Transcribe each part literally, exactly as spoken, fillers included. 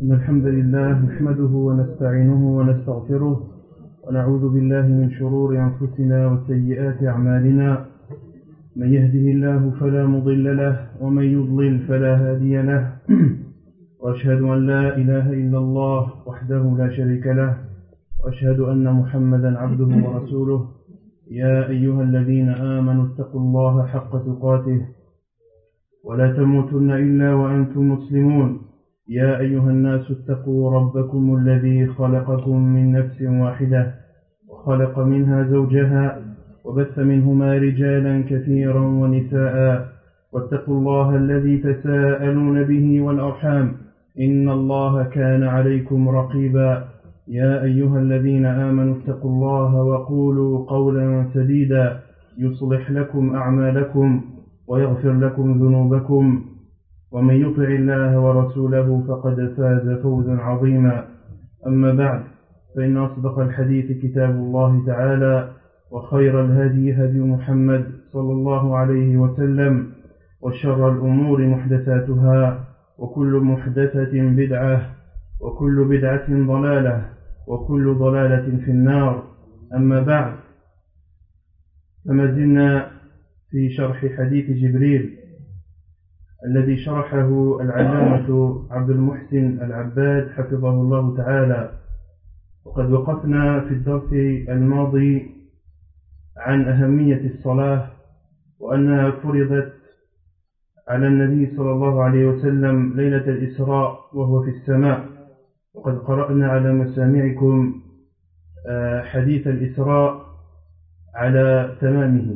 إن الحمد لله نحمده ونستعينه ونستغفره ونعوذ بالله من شرور أنفسنا وسيئات أعمالنا من يهده الله فلا مضل له ومن يضلل فلا هادي له وأشهد أن لا إله إلا الله وحده لا شريك له وأشهد أن محمدا عبده ورسوله يا أيها الذين آمنوا اتقوا الله حق تقاته ولا تموتن إلا وأنتم مسلمون يا أيها الناس اتقوا ربكم الذي خلقكم من نفس واحدة وخلق منها زوجها وبث منهما رجالا كثيرا ونساء واتقوا الله الذي تساءلون به والأرحام إن الله كان عليكم رقيبا يا أيها الذين آمنوا اتقوا الله وقولوا قولا سديدا يصلح لكم أعمالكم ويغفر لكم ذنوبكم ومن يطع الله ورسوله فقد فاز فوزا عظيما أما بعد فإن أصدق الحديث كتاب الله تعالى وخير الهدي هدي محمد صلى الله عليه وسلم وشر الأمور محدثاتها وكل محدثة بدعة وكل بدعة ضلالة وكل ضلالة في النار أما بعد فما زلنا في شرح حديث جبريل الذي شرحه العلامة عبد المحسن العباد حفظه الله تعالى وقد وقفنا في الدرس الماضي عن أهمية الصلاة وأنها فرضت على النبي صلى الله عليه وسلم ليلة الإسراء وهو في السماء وقد قرأنا على مسامعكم حديث الإسراء على تمامه.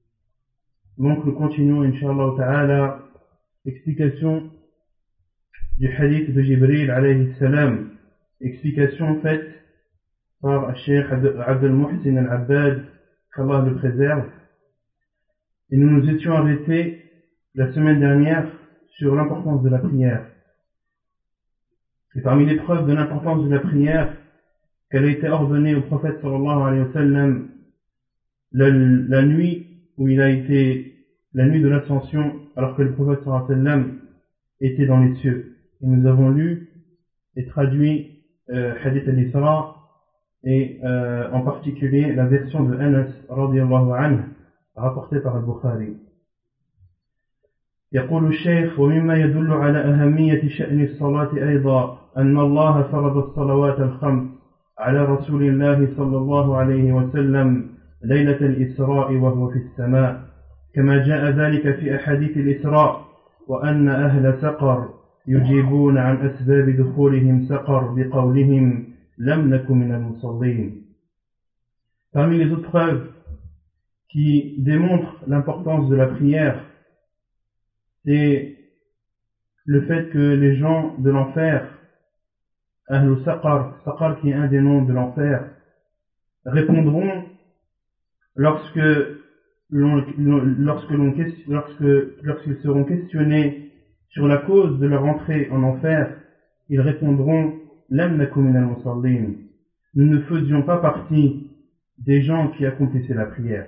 Donc nous continuons Inch'Allah Ta'ala l'explication du hadith de Jibril alayhi salam, explication faite par Cheikh Abdel Muhsin al-Abbad, qu'Allah le préserve. Et nous nous étions arrêtés la semaine dernière sur l'importance de la prière. Et parmi les preuves de l'importance de la prière, qu'elle a été ordonnée au prophète sallallahu alayhi wa sallam la, la nuit où il a été, la nuit de l'ascension, alors que le prophète sallallahu alayhi wa sallam était dans les cieux. Et nous avons lu et traduit euh, Hadith al-Isra et euh, en particulier la version de Anas radiyallahu anhu rapportée par al-Bukhari. يقول الشيخ ومما يدل على أهمية شأن الصلاة أيضا أن الله فرض الصلوات الخمس على رسول الله صلى الله عليه وسلم ليلة الإسراء وهو في السماء كما جاء ذلك في أحاديث الإسراء وأن أهل سقر يجيبون عن أسباب دخولهم سقر بقولهم لم نكن من المصلين. Parmi les autres preuves qui démontrent l'importance de la prière, c'est le fait que les gens de l'enfer, Ahl Saqar, Saqar qui est un des noms de l'enfer, répondront lorsque l'on, lorsque l'on, lorsque, lorsqu'ils seront questionnés sur la cause de leur entrée en enfer, ils répondront Lam nakum min al-musallin. Nous ne faisions pas partie des gens qui accomplissaient la prière.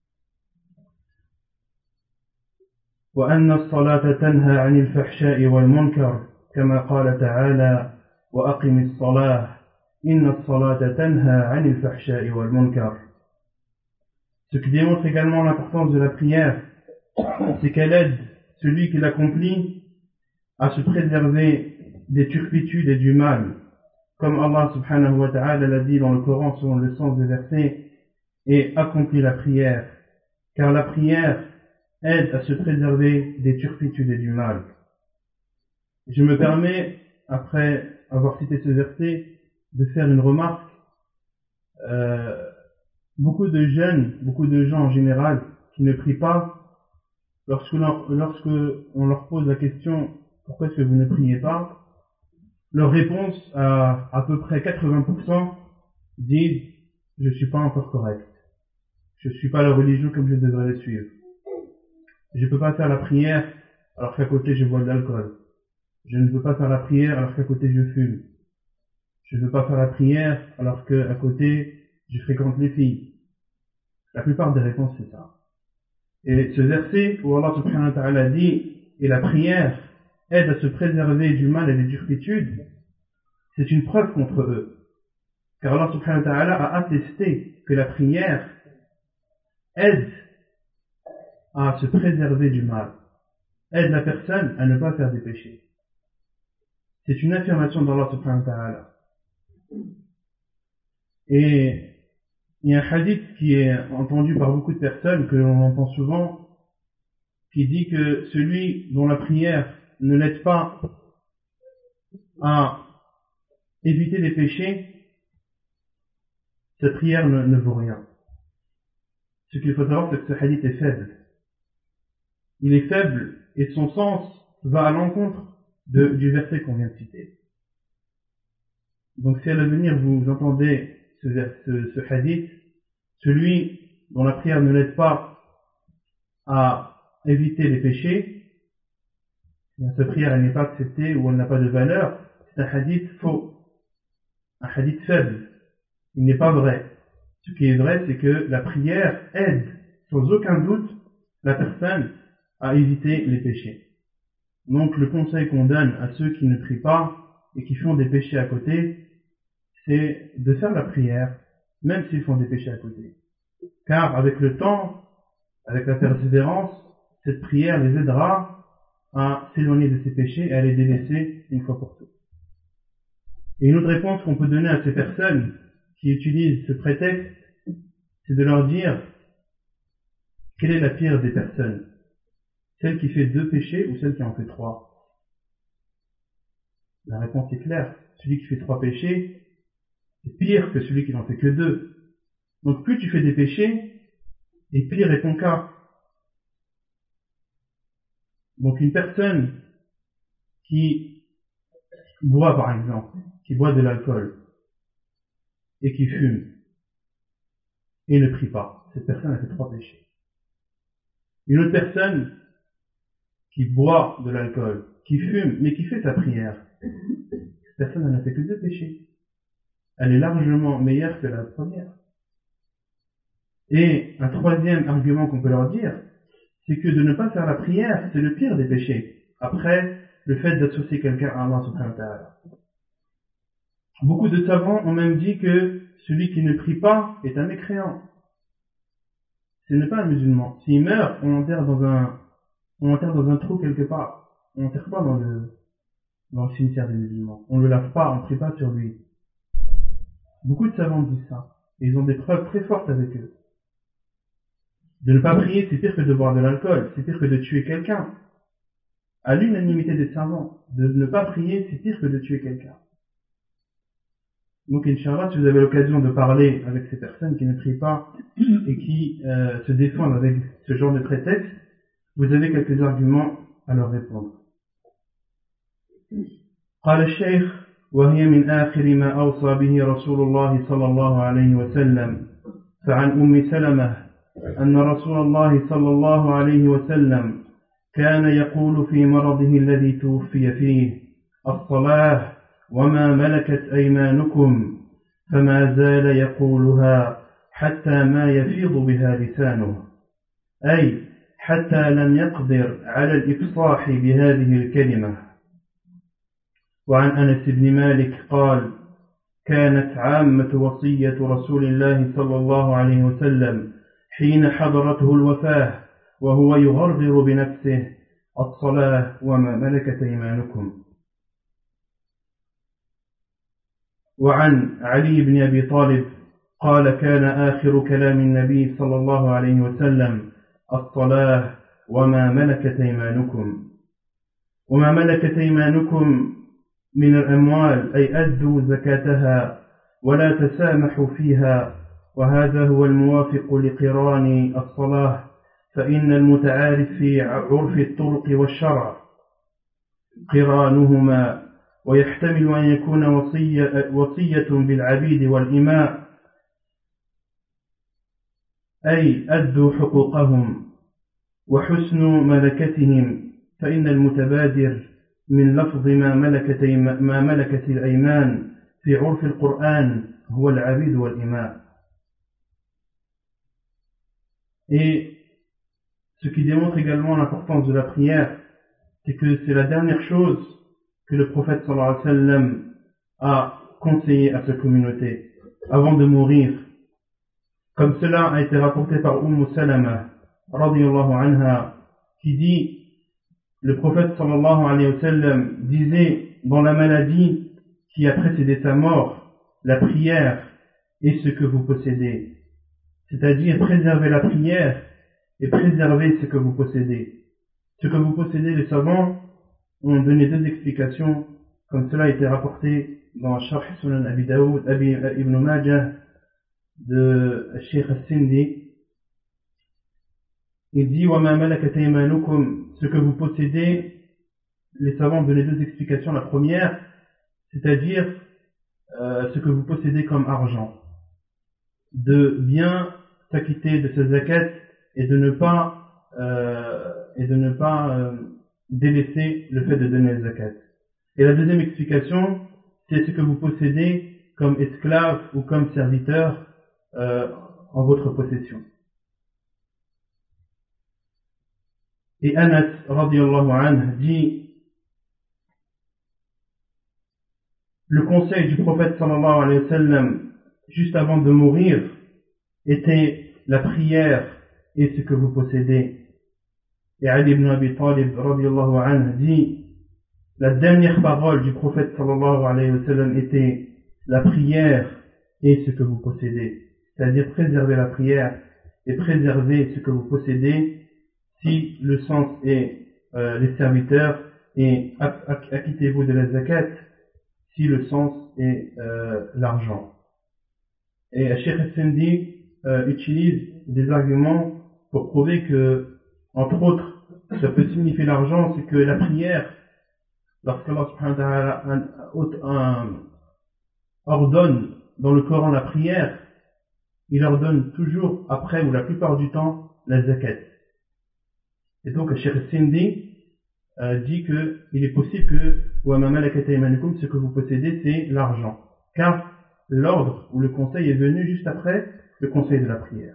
وأن الصلاة تنهى عن الفحشاء والمنكر كما قال تعالى وأقم الصلاة إن الصلاة تنهى عن الفحشاء والمنكر. Ce qui démontre également l'importance de la prière, c'est qu'elle aide celui qui l'accomplit à se préserver des turpitudes et du mal, comme Allah subhanahu wa ta'ala l'a dit dans le Coran selon le sens des versets, et accomplit la prière, car la prière aide à se préserver des turpitudes et du mal. Je me permets, après avoir cité ce verset, de faire une remarque. Euh, beaucoup de jeunes, beaucoup de gens en général, qui ne prient pas, lorsque, leur, lorsque on leur pose la question « Pourquoi est-ce que vous ne priez pas ?», leur réponse à à peu près quatre-vingts pour cent disent « Je ne suis pas encore correct. Je ne suis pas la religion comme je devrais la suivre. Je ne peux pas faire la prière alors qu'à côté je bois de l'alcool. Je ne peux pas faire la prière alors qu'à côté je fume. Je ne peux pas faire la prière alors qu'à côté je fréquente les filles. » La plupart des réponses c'est ça. Et ce verset où Allah subhanahu wa ta'ala dit « Et la prière aide à se préserver du mal et des turpitudes », c'est une preuve contre eux. Car Allah subhanahu wa ta'ala a attesté que la prière aide à se préserver du mal, aide la personne à ne pas faire des péchés. C'est une affirmation d'Allah subhanahu wa ta'ala. Et il y a un hadith qui est entendu par beaucoup de personnes, que l'on entend souvent, qui dit que celui dont la prière ne l'aide pas à éviter les péchés, sa prière ne, ne vaut rien. Ce qu'il faut savoir, c'est que ce hadith est faible. Il est faible et son sens va à l'encontre de, du verset qu'on vient de citer. Donc si à l'avenir vous entendez ce, ce, ce hadith, celui dont la prière ne l'aide pas à éviter les péchés, sa prière elle n'est pas acceptée ou elle n'a pas de valeur, c'est un hadith faux, un hadith faible, il n'est pas vrai. Ce qui est vrai, c'est que la prière aide sans aucun doute la personne à éviter les péchés. Donc le conseil qu'on donne à ceux qui ne prient pas et qui font des péchés à côté, c'est de faire la prière, même s'ils font des péchés à côté. Car avec le temps, avec la persévérance, cette prière les aidera à s'éloigner de ces péchés et à les délaisser une fois pour toutes. Et une autre réponse qu'on peut donner à ces personnes qui utilisent ce prétexte, c'est de leur dire quelle est la pire des personnes, celle qui fait deux péchés ou celle qui en fait trois. La réponse est claire, celui qui fait trois péchés est pire que celui qui n'en fait que deux. Donc plus tu fais des péchés, et pire est ton cas. Donc une personne qui boit par exemple, qui boit de l'alcool, et qui fume, et ne prie pas, cette personne a fait trois péchés. Une autre personne qui boit de l'alcool, qui fume, mais qui fait sa prière, cette personne n'a fait que deux péchés. Elle est largement meilleure que la première. Et un troisième argument qu'on peut leur dire, c'est que de ne pas faire la prière, c'est le pire des péchés. Après, le fait d'associer quelqu'un à Allah subhanahu wa ta'ala. Beaucoup de savants ont même dit que celui qui ne prie pas est un mécréant. Ce n'est pas un musulman. S'il meurt, on l'enterre dans un, on l'enterre dans un trou quelque part. On l'enterre pas dans le, dans le cimetière des musulmans. On ne le lave pas, on ne prie pas sur lui. Beaucoup de savants disent ça. Et ils ont des preuves très fortes avec eux. De ne pas prier, c'est pire que de boire de l'alcool. C'est pire que de tuer quelqu'un. À l'unanimité des savants, de ne pas prier, c'est pire que de tuer quelqu'un. Donc, Inch'Allah, si vous avez l'occasion de parler avec ces personnes qui ne prient pas et qui euh, se défendent avec ce genre de prétexte, vous avez quelques arguments à leur répondre. قال الشيخ وهي من آخر ما أوصى به رسول الله صلى الله عليه وسلم فعن أم سلمة أن رسول الله صلى الله عليه وسلم كان يقول في مرضه الذي توفي فيه الصلاة وما ملكت أيمانكم فما زال يقولها حتى ما يفيض بها لسانه أي حتى لم يقدر على الإفصاح بهذه الكلمة. وعن أنس بن مالك قال كانت عامة وصية رسول الله صلى الله عليه وسلم حين حضرته الوفاة وهو يغرغر بنفسه الصلاة وما ملكت أيمانكم. وعن علي بن أبي طالب قال كان آخر كلام النبي صلى الله عليه وسلم الصلاة وما ملكت أيمانكم. وما ملكت أيمانكم من الأموال أي أدوا زكاتها ولا تسامحوا فيها وهذا هو الموافق لقران الصلاة فإن المتعارف في عرف الطرق والشرع قرانهما ويحتمل أن يكون وصية, وصية بالعبيد والإماء أي أدوا حقوقهم وحسن ملكتهم فإن المتبادر من لفظ ما ملكت, ما ملكت الأيمان في عرف القرآن هو العبيد والإماء. Et ce qui démontre également l'importance de la prière, c'est que c'est la dernière chose que le prophète sallallahu alayhi wa sallam a conseillé à sa communauté avant de mourir, comme cela a été rapporté par Umm Salama radiyallahu anha, qui dit: le prophète sallallahu alayhi wa sallam disait dans la maladie qui a précédé sa mort, la prière est ce que vous possédez, c'est-à-dire préserver la prière et préserver ce que vous possédez. Ce que vous possédez, les savants ont donné deux explications, comme cela a été rapporté dans Sharh Sunan Abi Daoud, Abi Ibn Majah de Cheikh Al-Sindi. Il dit: وَمَا مَلَكَتْ أَيْمَانُكُمْ, ce que vous possédez, les savants ont donné deux explications. La première, c'est-à-dire euh, ce que vous possédez comme argent, de bien s'acquitter de ce zakat et de ne pas euh, et de ne pas euh, délaisser le fait de donner le zakat. Et la deuxième explication, c'est ce que vous possédez comme esclave ou comme serviteur euh, en votre possession. Et Anas radiyallahu anhu dit: le conseil du prophète sallallahu alayhi wa sallam juste avant de mourir était la prière et ce que vous possédez. Et Ali ibn Abi Talib radiyallahu anhu dit: la dernière parole du prophète sallallahu alayhi wa sallam était la prière et ce que vous possédez, c'est-à-dire préserver la prière et préserver ce que vous possédez, si le sens est euh, les serviteurs, et acquittez-vous de la zakat si le sens est euh, l'argent. Et Cheikh Al-Sindi euh, utilise des arguments pour prouver que, entre autres, ça peut signifier l'argent, c'est que la prière, lorsqu'Allah subhanahu wa ta'ala ordonne dans le Coran la prière, il ordonne toujours après, ou la plupart du temps, la zakat. Et donc Cheikh Al-Sindi euh, dit qu'il est possible que وَمَا مَلَكَتْ أَيْمَانُكُمْ, ce que vous possédez, c'est l'argent, car l'ordre ou le conseil est venu juste après le conseil de la prière.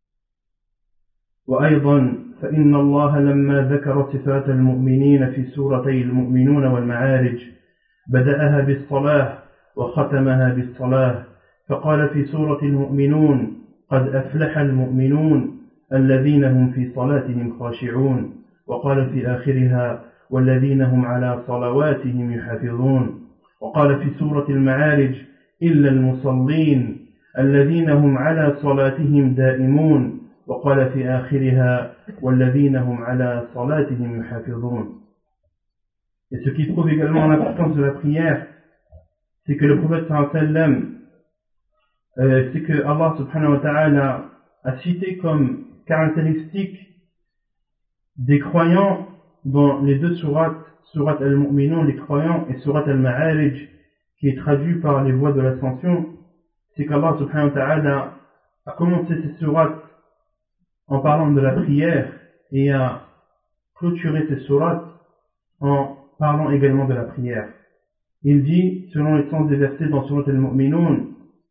وأيضا فإن الله لما ذكر صفات المؤمنين في سورتي المؤمنون والمعارج بدأها بالصلاة وختمها بالصلاة، فقال في سورة المؤمنون: قد أفلح المؤمنون الذين هم في صلاتهم خاشعون، وقال في آخرها: والذين هم على صلواتهم يحافظون، وقال في سورة المعارج: إلا المصلين الذين هم على صلاتهم دائمون، وقال في آخرها: والذين هم على صلاتهم يحافظون. Et ce qui prouve également l'importance de la prière, c'est que le prophète sallallahu alayhi wa sallam, euh, c'est que Allah subhanahu wa ta'ala a cité comme caractéristique des croyants dans les deux sourates, sourate al-Mu'minun, les croyants, et sourate al-Ma'arij, qui est traduit par les voies de l'ascension, c'est qu'Allah subhanahu wa ta'ala a commencé ces sourates en parlant de la prière et a clôturé ces sourates en parlant également de la prière. Il dit, selon le sens des versets dans sourate al-Mu'minun,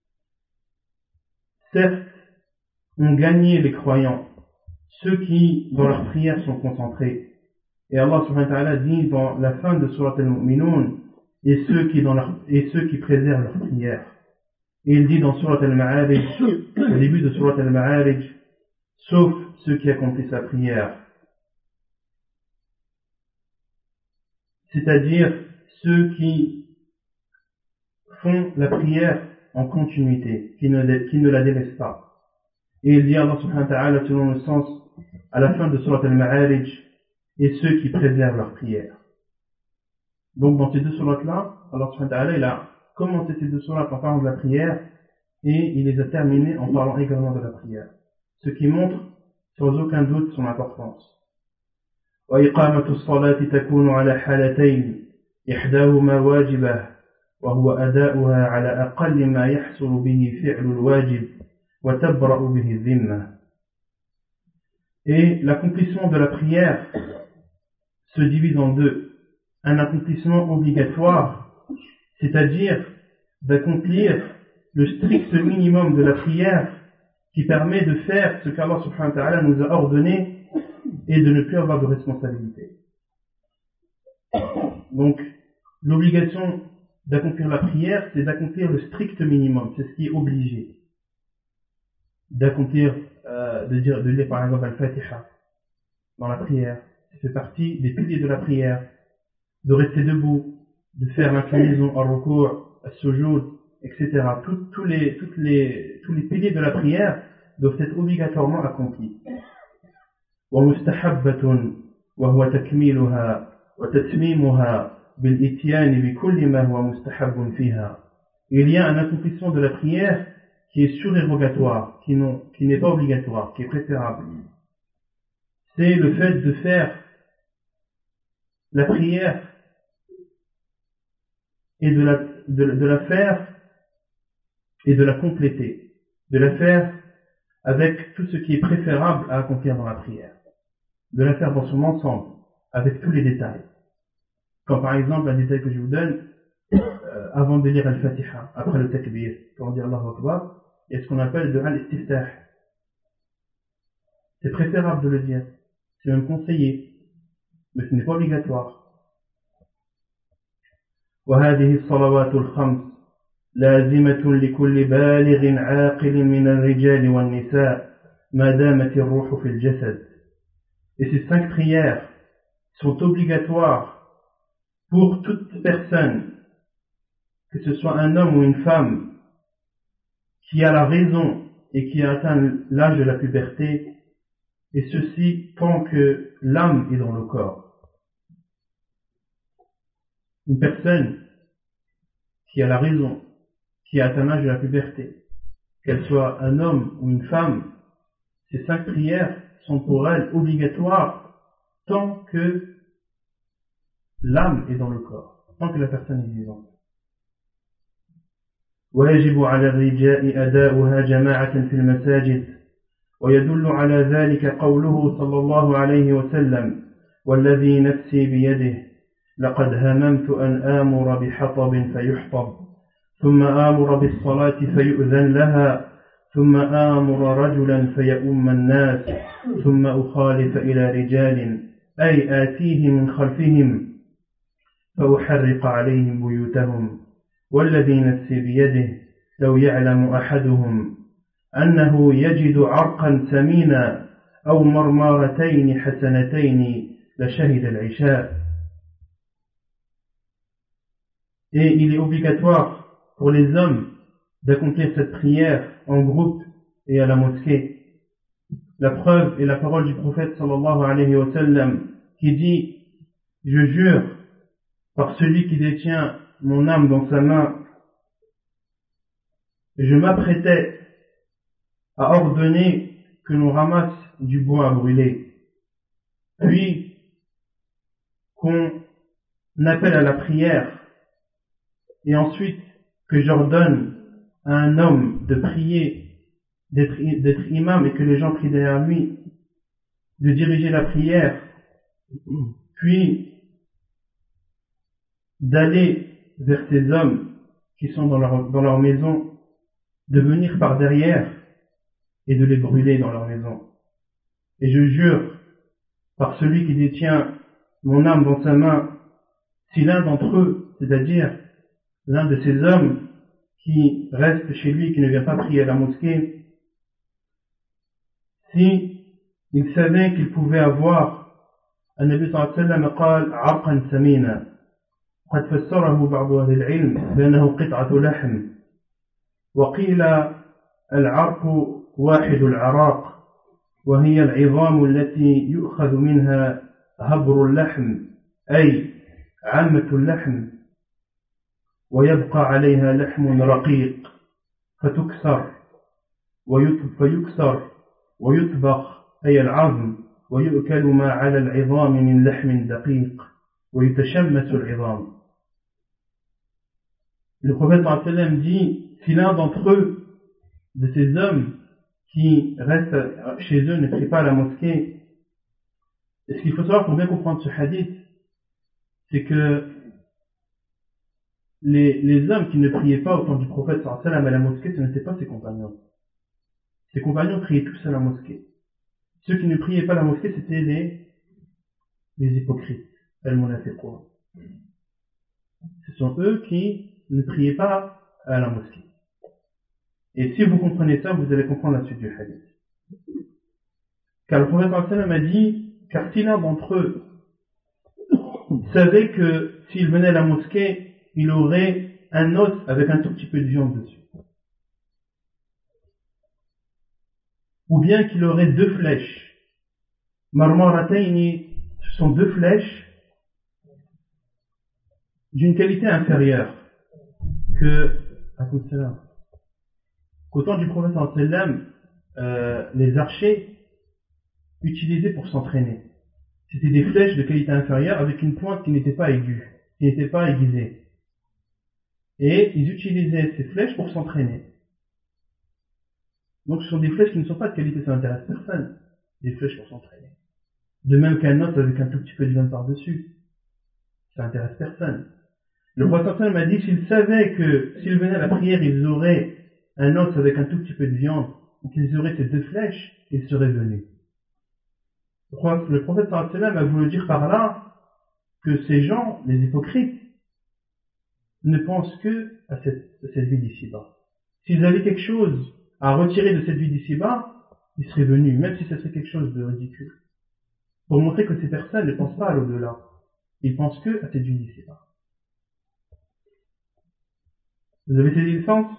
certes, ont gagné les croyants, ceux qui dans leur prière sont concentrés. Et Allah subhanahu wa ta'ala dit dans la fin de sourate al-Mu'minun, et ceux qui dans leur, et ceux qui préservent leur prière. Et il dit dans sourate al-Ma'arij, au début de sourate al-Ma'arij, sauf ceux qui accomplissent la prière. C'est-à-dire ceux qui font la prière en continuité, qui ne, qui ne la délaissent pas. Et il dit Allah subhanahu wa ta'ala selon le sens à la fin de sourate al-Ma'arij, et ceux qui préservent leur prière. Donc dans ces deux sourates-là, Allah subhanahu wa ta'ala il a commencé ces deux sourates en parlant de la prière et il les a terminées en parlant également de la prière. Ce qui montre sans aucun doute son importance. وإقامة الصلاة تكون على حالتين إحداهما واجبة وهو أداؤها على أقل ما يحصل به فعل الواجب وتبرأ به الذمة. Et l'accomplissement de la prière se divise en deux. Un accomplissement obligatoire, c'est-à-dire d'accomplir le strict minimum de la prière qui permet de faire ce qu'Allah subhanahu wa ta'ala nous a ordonné et de ne plus avoir de responsabilité. Donc, l'obligation d'accomplir la prière, c'est d'accomplir le strict minimum, c'est ce qui est obligé. D'accomplir, euh, de dire, de lire par exemple Al-Fatiha dans la prière, ça fait partie des piliers de la prière. De rester debout, de faire l'inclinaison, al-ruku', al-sujoud, et cetera. Tous, tous, les, toutes les, tous les piliers de la prière doivent être obligatoirement accomplis. ومستحبة وهو تكميلها وتتميمها بالإتيان بكل ما هو مستحب فيها. Il y a un accomplissement de la prière qui est surérogatoire, qui, non, qui n'est pas obligatoire, qui est préférable. C'est le fait de faire la prière et de la, de, de la faire et de la compléter, de la faire avec tout ce qui est préférable à accomplir dans la prière, de la faire dans son ensemble, avec tous les détails. Comme par exemple, un détail que je vous donne, euh, avant de lire Al-Fatiha, après le takbir, quand on dit Allahu Akbar, il y a ce qu'on appelle de Al-Istiftah. C'est préférable de le dire, c'est même conseillé, mais ce n'est pas obligatoire. وهذه الصلوات الخمس لازمة لكل بالغ عاقل من الرجال والنساء ما دامت الروح في الجسد. Et ces cinq prières sont obligatoires pour toute personne, que ce soit un homme ou une femme, qui a la raison et qui a atteint l'âge de la puberté, et ceci tant que l'âme est dans le corps. Une personne qui a la raison, qui a atteint l'âge de la puberté, qu'elle soit un homme ou une femme, ces cinq prières sont pour elle obligatoires tant que l'âme est dans le corps, tant que la personne est vivante. ويجب على الرجال أداؤها جماعة في المساجد ويدل على ذلك قوله صلى الله عليه وسلم والذي نفسي بيده لقد هممت أن آمر بحطب فيحطب ثم آمر بالصلاة فيؤذن لها ثم آمر رجلا فيؤم الناس ثم أخالف إلى رجال أي آتيه من خلفهم فأحرق عليهم بيوتهم والذي نفسي بيده لو يعلم أحدهم أنه يجد عرقا ثمينا أو مرمارتين حسنتين لشهد العشاء. Et il est obligatoire pour les hommes d'accomplir cette prière en groupe et à la mosquée. La preuve est la parole du prophète sallallahu alayhi wa sallam qui dit « Je jure par celui qui détient mon âme dans sa main, je m'apprêtais à ordonner que l'on ramasse du bois à brûler, puis qu'on appelle à la prière, et ensuite que j'ordonne à un homme de prier, d'être, d'être imam et que les gens prient derrière lui, de diriger la prière, puis d'aller vers ces hommes qui sont dans leur, dans leur maison, de venir par derrière et de les brûler dans leur maison. Et je jure par celui qui détient mon âme dans sa main, si l'un d'entre eux, c'est-à-dire l'un de ces hommes qui reste chez lui, qui ne vient pas prier à la mosquée, si il savait qu'il pouvait avoir, un Nabi sallallahu alayhi wa sallam قال عرقا ثمينا قد فسره بعض أهل العلم بأنه قطعة لحم وقيل العرق واحد العراق وهي العظام التي يؤخذ منها هبر اللحم أي عامة اللحم ويبقى عليها لحم رقيق فتكسر ويكسر ويطبخ أي العظم ويؤكل ما على العظام من لحم دقيق ويتشمس العظام. Le prophète sallallahu alayhi wa sallam dit, si l'un d'entre eux, de ces hommes qui restent chez eux, ne prie pas à la mosquée, et ce qu'il faut savoir pour bien comprendre ce hadith, c'est que les, les hommes qui ne priaient pas au temps du prophète sallallahu alayhi wa sallam à la mosquée, ce n'étaient pas ses compagnons. Ses compagnons priaient tous à la mosquée. Ceux qui ne priaient pas à la mosquée, c'était les, les hypocrites, al-munafiqun. Ce sont eux qui ne priez pas à la mosquée. Et si vous comprenez ça, vous allez comprendre la suite du hadith. Car le prophète sallallahu alayhi wa sallam a dit, car si l'un d'entre eux savait que s'il venait à la mosquée, il aurait un os avec un tout petit peu de viande dessus. Ou bien qu'il aurait deux flèches. Marmarataini, ce sont deux flèches d'une qualité inférieure que, qu'au temps du prophète sallallahu alayhi wa sallam, euh, les archers utilisaient pour s'entraîner. C'était des flèches de qualité inférieure avec une pointe qui n'était pas aiguë, qui n'était pas aiguisée. Et ils utilisaient ces flèches pour s'entraîner. Donc ce sont des flèches qui ne sont pas de qualité, ça n'intéresse personne. Des flèches pour s'entraîner. De même qu'un os avec un tout petit peu de viande par-dessus. Ça n'intéresse personne. Le prophète m'a dit, s'ils savaient que s'ils venaient à la prière, ils auraient un os avec un tout petit peu de viande, ou qu'ils auraient ces deux flèches, ils seraient venus. Le prophète sallallahu alayhi wa sallam a voulu dire par là que ces gens, les hypocrites, ne pensent que à cette, à cette vie d'ici-bas. S'ils avaient quelque chose à retirer de cette vie d'ici-bas, ils seraient venus, même si ce serait quelque chose de ridicule. Pour montrer que ces personnes ne pensent pas à l'au-delà. Ils pensent que à cette vie d'ici-bas. Vous avez saisi le sens?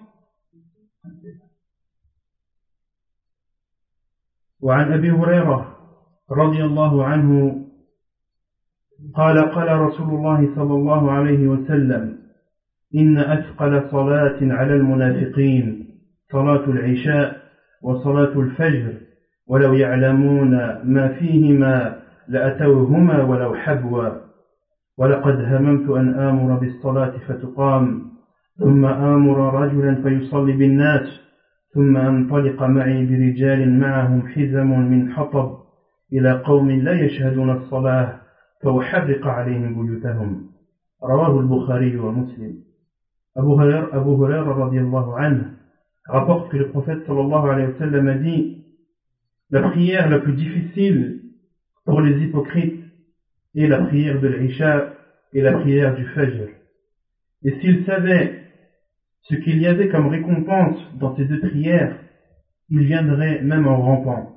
وعن أبي هريرة رضي الله عنه قال قال رسول الله صلى الله عليه وسلم إن أثقل صلاة على المنافقين صلاة العشاء وصلاة الفجر ولو يعلمون ما فيهما لأتوهما ولو حبوا ولقد هممت أن آمر بالصلاة فتقام ثم آمر رجلا فيصلي بالناس ثم أنطلق معي برجال معهم حزم من حطب إلى قوم لا يشهدون الصلاة فأحرق عليهم بيوتهم رواه البخاري ومسلم. Abu Huraira, Abu Huraira radiyallahu anhu rapporte que le prophète sallallahu alayhi wa sallam a dit, la prière la plus difficile pour les hypocrites est la prière de l'Isha et la prière du Fajr. Et s'ils savaient ce qu'il y avait comme récompense dans ces deux prières, ils viendraient même en rampant.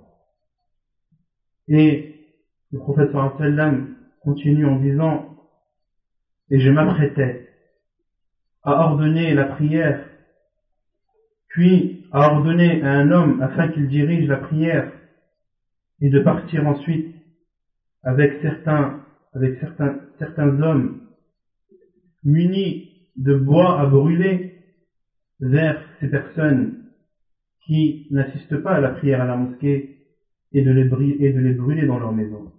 Et le prophète sallallahu alayhi wa sallam continue en disant, et je m'apprêtais à ordonner la prière, puis à ordonner à un homme afin qu'il dirige la prière, et de partir ensuite avec certains, avec certains, certains hommes munis de bois à brûler vers ces personnes qui n'assistent pas à la prière à la mosquée et de les, brûler, et de les brûler dans leur maison.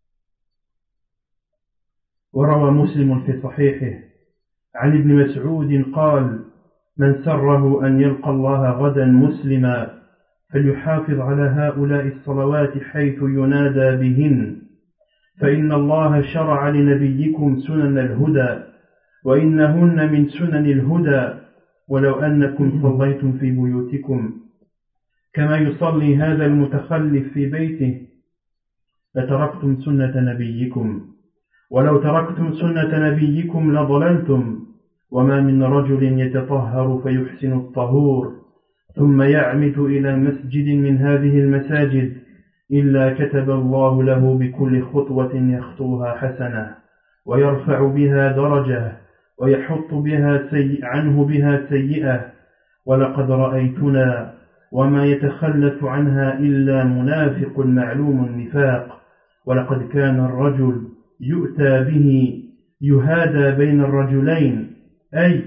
وروى مسلم في صحيحه عن ابن مسعود قال من سره أن يلقى الله غدا مسلما فليحافظ على هؤلاء الصلوات حيث ينادى بهن فإن الله شرع لنبيكم سنن الهدى وإنهن من سنن الهدى ولو أنكم صليتم في بيوتكم كما يصلي هذا المتخلف في بيته لتركتم سنة نبيكم ولو تركتم سنة نبيكم لضللتم وما من رجل يتطهر فيحسن الطهور ثم يعمد إلى مسجد من هذه المساجد إلا كتب الله له بكل خطوة يخطوها حسنة ويرفع بها درجة ويحط بها سيء عنه بها سيئة ولقد رأيتنا وما يتخلف عنها إلا منافق معلوم النفاق ولقد كان الرجل يؤتى به يهادى بين الرجلين أي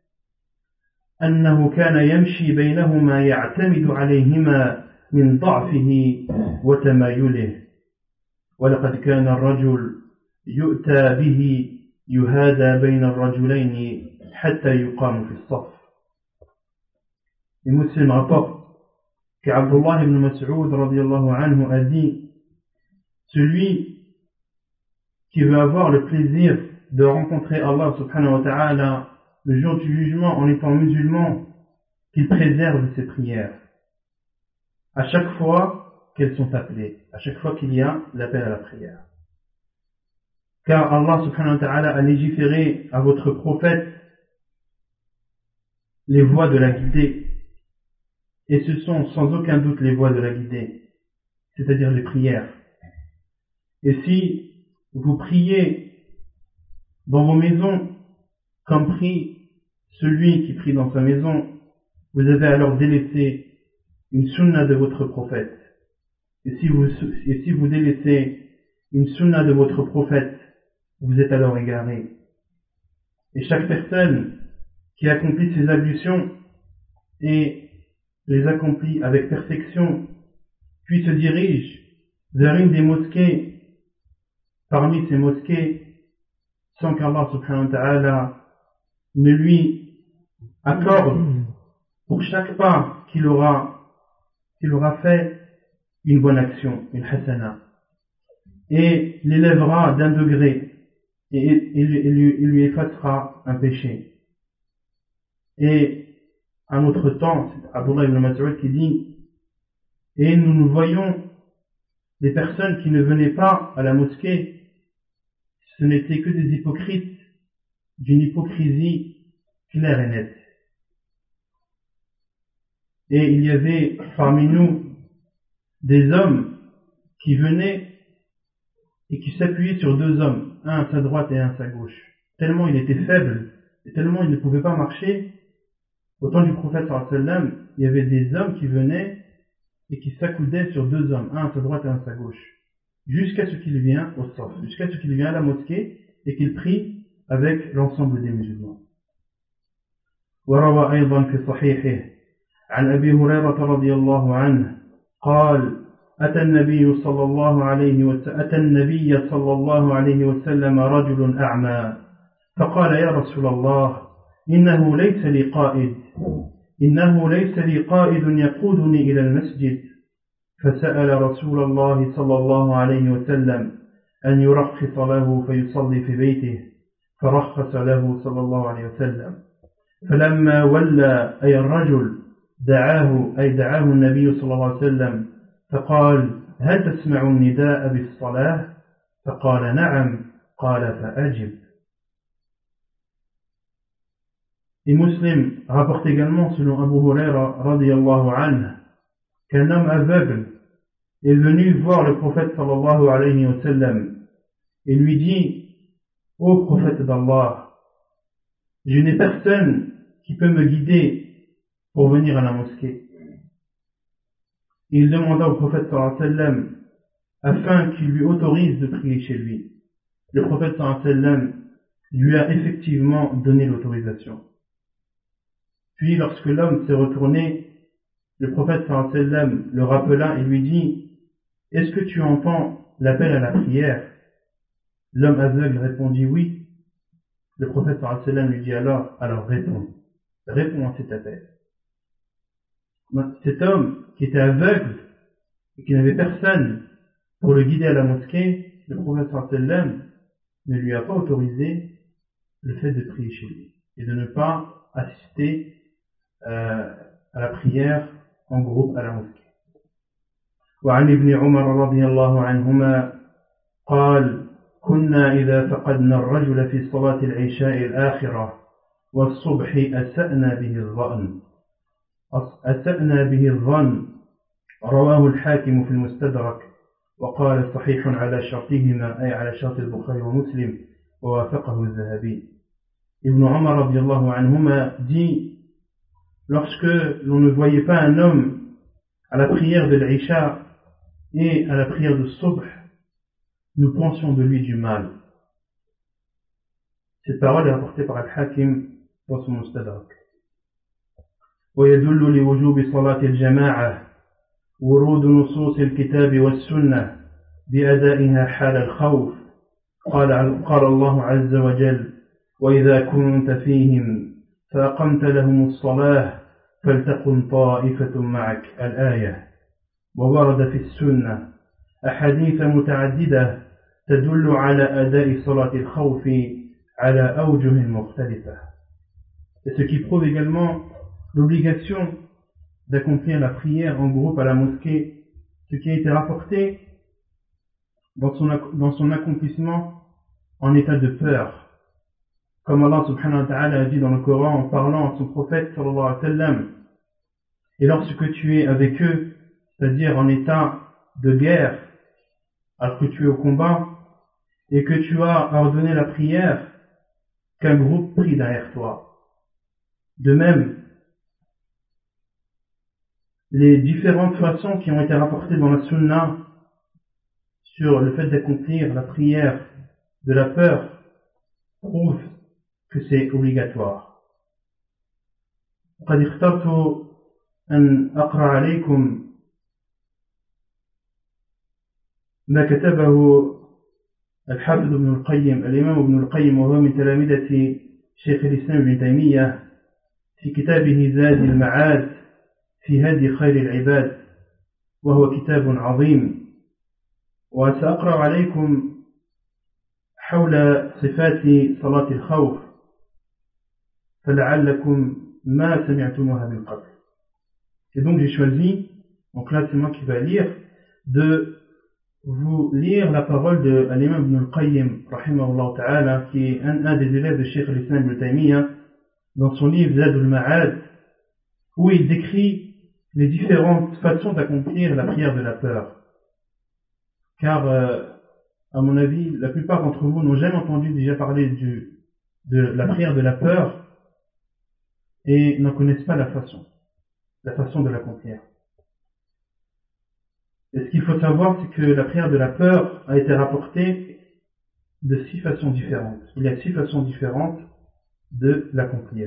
أنه كان يمشي بينهما يعتمد عليهما من ضعفه وتمايله ولقد كان الرجل يؤتى به يهادى بين الرجلين حتى يقام في الصف. Et Muslim rapporte qu'Abdullah ibn Mas'ud radiyallahu anhu a dit, celui qui veut avoir le plaisir de rencontrer Allah subhanahu wa ta'ala le jour du jugement en étant musulman, qu'il préserve ses prières à chaque fois qu'elles sont appelées, à chaque fois qu'il y a l'appel à la prière. Car Allah subhanahu wa ta'ala a légiféré à votre prophète les voies de la guidée, et ce sont sans aucun doute les voies de la guidée, c'est-à-dire les prières. Et si vous priez dans vos maisons, comme prie celui qui prie dans sa maison, vous avez alors délaissé une sunna de votre prophète. Et si vous, et si vous délaissez une sunna de votre prophète, vous êtes alors égaré. Et chaque personne qui accomplit ses ablutions et les accomplit avec perfection, puis se dirige vers une des mosquées, parmi ces mosquées, sans qu'Allah subhanahu wa ta'ala ne lui accorde pour chaque pas qu'il aura, qu'il aura fait une bonne action, une hasana, et l'élèvera d'un degré, et, et, et, lui, et lui effacera un péché. Et un autre temps, c'est Abdullah ibn Mas'ud qui dit, et nous nous voyons des personnes qui ne venaient pas à la mosquée, ce n'étaient que des hypocrites, d'une hypocrisie claire et nette. Et il y avait parmi nous des hommes qui venaient et qui s'appuyaient sur deux hommes, un à sa droite et un à sa gauche. Tellement il était faible et tellement il ne pouvait pas marcher, au temps du prophète sallallahu alayhi wa sallam, il y avait des hommes qui venaient et qui s'accoudaient sur deux hommes, un à sa droite et un à sa gauche, jusqu'à ce qu'il vienne au saf, jusqu'à ce qu'il vienne à la mosquée et qu'il prie avec l'ensemble des musulmans. وروى أيضا في صحيحه عن أبي هريرة رضي الله عنه قال أتى النبي صلى الله عليه وسلم أتى النبي صلى الله عليه وسلم رجل أعمى فقال يا رسول الله إنه ليس لي قائد إنه ليس لي قائد يقودني إلى المسجد فسأل رسول الله صلى الله عليه وسلم أن يرخص له فيصلي في بيته فرخص له صلى الله عليه وسلم فلما ولى أي الرجل دعاه أي دعاه النبي صلى الله عليه وسلم فقال هل تسمع النداء بالصلاة فقال نعم قال فأجب. Et Muslim rapporte également selon Abu Huraira radiyallahu anhu qu'un homme aveugle est venu voir le prophète sallallahu alayhi wa sallam et lui dit ô prophète d'Allah, je n'ai personne qui peut me guider pour venir à la mosquée. Il demanda au prophète sallallahu alayhi wa sallam afin qu'il lui autorise de prier chez lui. Le prophète sallallahu alayhi wa sallam lui a effectivement donné l'autorisation. Puis lorsque l'homme s'est retourné, le prophète sallallahu alayhi wa sallam le rappela et lui dit est-ce que tu entends l'appel à la prière? L'homme aveugle répondit oui. Le prophète sallallahu alayhi wa sallam lui dit alors alors réponds réponds à cet appel. Cet homme qui était aveugle et qui n'avait personne pour le guider à la mosquée, le prophète sallallahu alayhi wa sallam ne lui a pas autorisé le fait de prier chez lui et de ne pas assister euh, à la prière en groupe à la mosquée. وعن ابن عمر رضي الله عنهما قال كنا إذا فقدنا الرجل في صلاة العشاء الآخرة والصبح أسأنا به الظن أسأنا به الظن رواه الحاكم في المستدرك وقال صحيح على شرطهما أي على شرط البخاري ومسلم ووافقه الذهبي. Ibn Umar رضي الله عنهما dit lorsque l'on ne voyait pas un homme à la prière de l'Isha et à la prière de Subh, nous pensions de lui du mal. Cette parole est rapportée par Al-Hakim dans son Mustadrak. ويدل لوجوب صلاة الجماعة ورود نصوص الكتاب والسنة بأدائها حال الخوف. قال قال الله عز وجل وإذا كنت فيهم فأقمت لهم الصلاة فلتقم طائفة معك الآية. وورد في السنة أحاديث متعددة تدل على أداء صلاة الخوف على أوجه مختلفة. Et ce qui prouve également l'obligation d'accomplir la prière en groupe à la mosquée, ce qui a été rapporté dans son, dans son accomplissement en état de peur. comme Allah subhanahu wa ta'ala a dit dans le Coran en parlant à son prophète sallallahu alayhi wa sallam, et lorsque tu es avec eux, c'est-à-dire en état de guerre, alors que tu es au combat, et que tu as ordonné la prière, qu'un groupe prie derrière toi. De même, les différentes façons qui ont été rapportées dans la sunna sur le fait d'accomplir la prière de la peur prouvent que c'est obligatoire. قد اخترت أن أقرأ عليكم ما كتبه الحافظ ابن القيم الإمام ابن القيم وهو من تلامذة شيخ الإسلام ابن تيمية في كتابه زاد المعاد في هدي خير العباد وهو كتاب عظيم وسأقرأ عليكم حول صفات صلاة الخوف فلعلكم ما سمعتموها من قبل. Et donc j'ai choisi, donc là c'est moi qui vais lire, de vous lire la parole de l'imam Ibn al-Qayyim, rahimahullah ta'ala, qui est un, un des élèves de Cheikh al-Islam Ibn Taymiyyah, dans son livre Zad al-Ma'ad, où il décrit les différentes façons d'accomplir la prière de la peur. Car, euh, à mon avis, la plupart d'entre vous n'ont jamais entendu déjà parler du, de la prière de la peur et n'en connaissent pas la façon, la façon de l'accomplir. Et ce qu'il faut savoir, c'est que la prière de la peur a été rapportée de six façons différentes. Il y a six façons différentes de l'accomplir.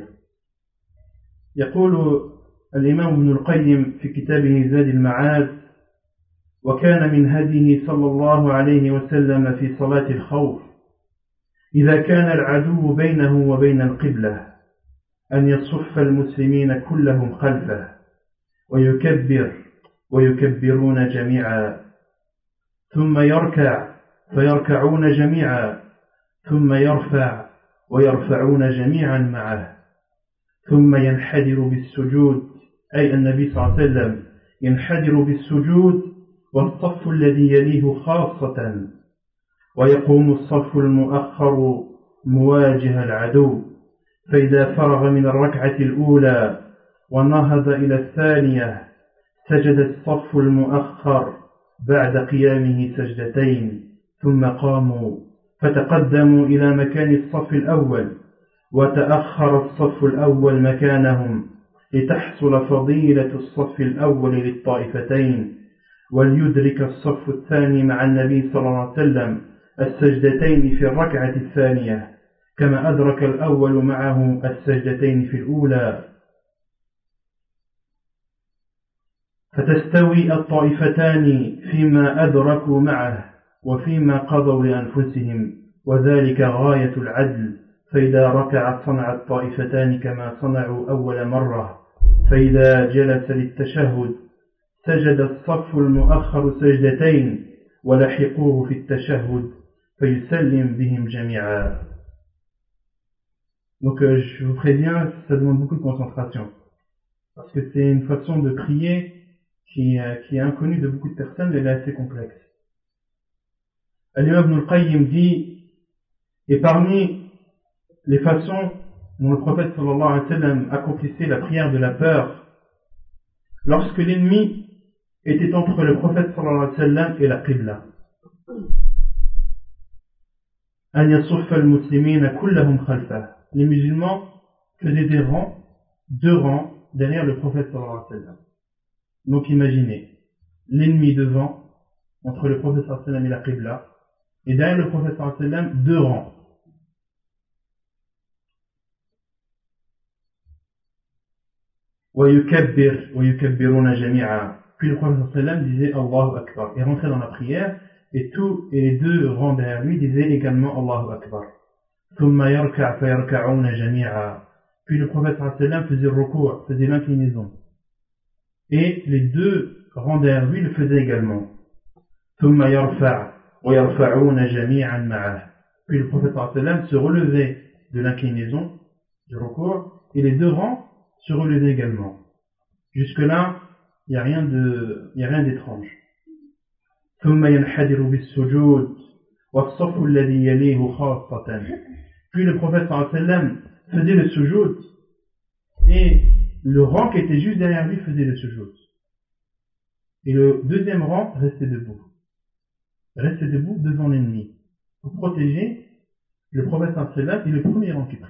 يقول الإمام ابن القيم في كتابه زاد المعاد: وكان من هديه صلى الله عليه وسلم في صلاة الخوف إذا كان العدو بينه وبين القبلة أن يصف المسلمين كلهم خلفه ويكبر ويكبرون جميعا ثم يركع فيركعون جميعا ثم يرفع ويرفعون جميعا معه ثم ينحدر بالسجود، أي النبي صلى الله عليه وسلم ينحدر بالسجود والصف الذي يليه خاصة، ويقوم الصف المؤخر مواجه العدو، فإذا فرغ من الركعة الأولى ونهض إلى الثانية سجد الصف المؤخر بعد قيامه سجدتين، ثم قاموا فتقدموا إلى مكان الصف الأول وتأخر الصف الأول مكانهم لتحصل فضيلة الصف الأول للطائفتين، وليدرك الصف الثاني مع النبي صلى الله عليه وسلم السجدتين في الركعة الثانية كما أدرك الأول معه السجدتين في الأولى، فتستوي الطائفتان فيما أدركوا معه وفيما قضوا لأنفسهم، وذلك غاية العدل، فإذا ركع صنع الطائفتان كما صنعوا أول مرة، فإذا جلس للتشهد سجد الصف المؤخر سجدتين ولحقوه في التشهد فيسلم بهم جميعا. Donc euh, je vous préviens, ça demande beaucoup de concentration, parce que c'est une façon de prier qui, euh, qui est inconnue de beaucoup de personnes, mais elle est assez complexe. Al-Imam Ibn al-Qayyim dit, et parmi les façons dont le prophète sallallahu alayhi wa sallam accomplissait la prière de la peur, lorsque l'ennemi était entre le prophète sallallahu alayhi wa sallam et la Qibla. An yasuffa al-muslimina kullahum khalfah. Les musulmans faisaient des rangs, deux rangs derrière le prophète sallallahu alayhi wa sallam. Donc imaginez, l'ennemi devant, entre le prophète sallallahu alayhi wa sallam et la Qibla, et derrière le prophète sallallahu alayhi wa sallam, deux rangs. وَيُكَبِّرْ وَيُكَبِّرُونَ جَمِيعًا. Puis le prophète sallallahu alayhi wa sallam disait Allahu Akbar, et rentrait dans la prière, et tous et les deux rangs derrière lui disaient également Allahu Akbar. ثُمَّ يَرْكَعْ فَيَرْكَعُونَ جَمِيعًا. Puis le prophète sallallahu alayhi wa sallam faisait recours, faisait l'inclinaison. Et les deux rangs derrière lui le faisaient également. ثُمَّ يَرْفَعْ وَيَرْفَعُونَ جَمِيعًا مَعَهُ. Puis le prophète sallallahu alayhi wa sallam se relevait de l'inclinaison, du recours, et les deux rangs se relevaient également. Jusque-là, il n'y a rien de, il n'y a rien d'étrange. ثُمَّ يَنْحَدِرُ بِالسُّجُودِ وَالصَّفُّ الَّذِي يَلِيهُ خَاصَّةً. Puis le prophète sallallahu alayhi wa sallam faisait le sujoud, et le rang qui était juste derrière lui faisait le sujoud. Et le deuxième rang restait debout. Restait debout devant l'ennemi. Pour protéger le prophète sallallahu alayhi wa sallam et le premier rang qui priait.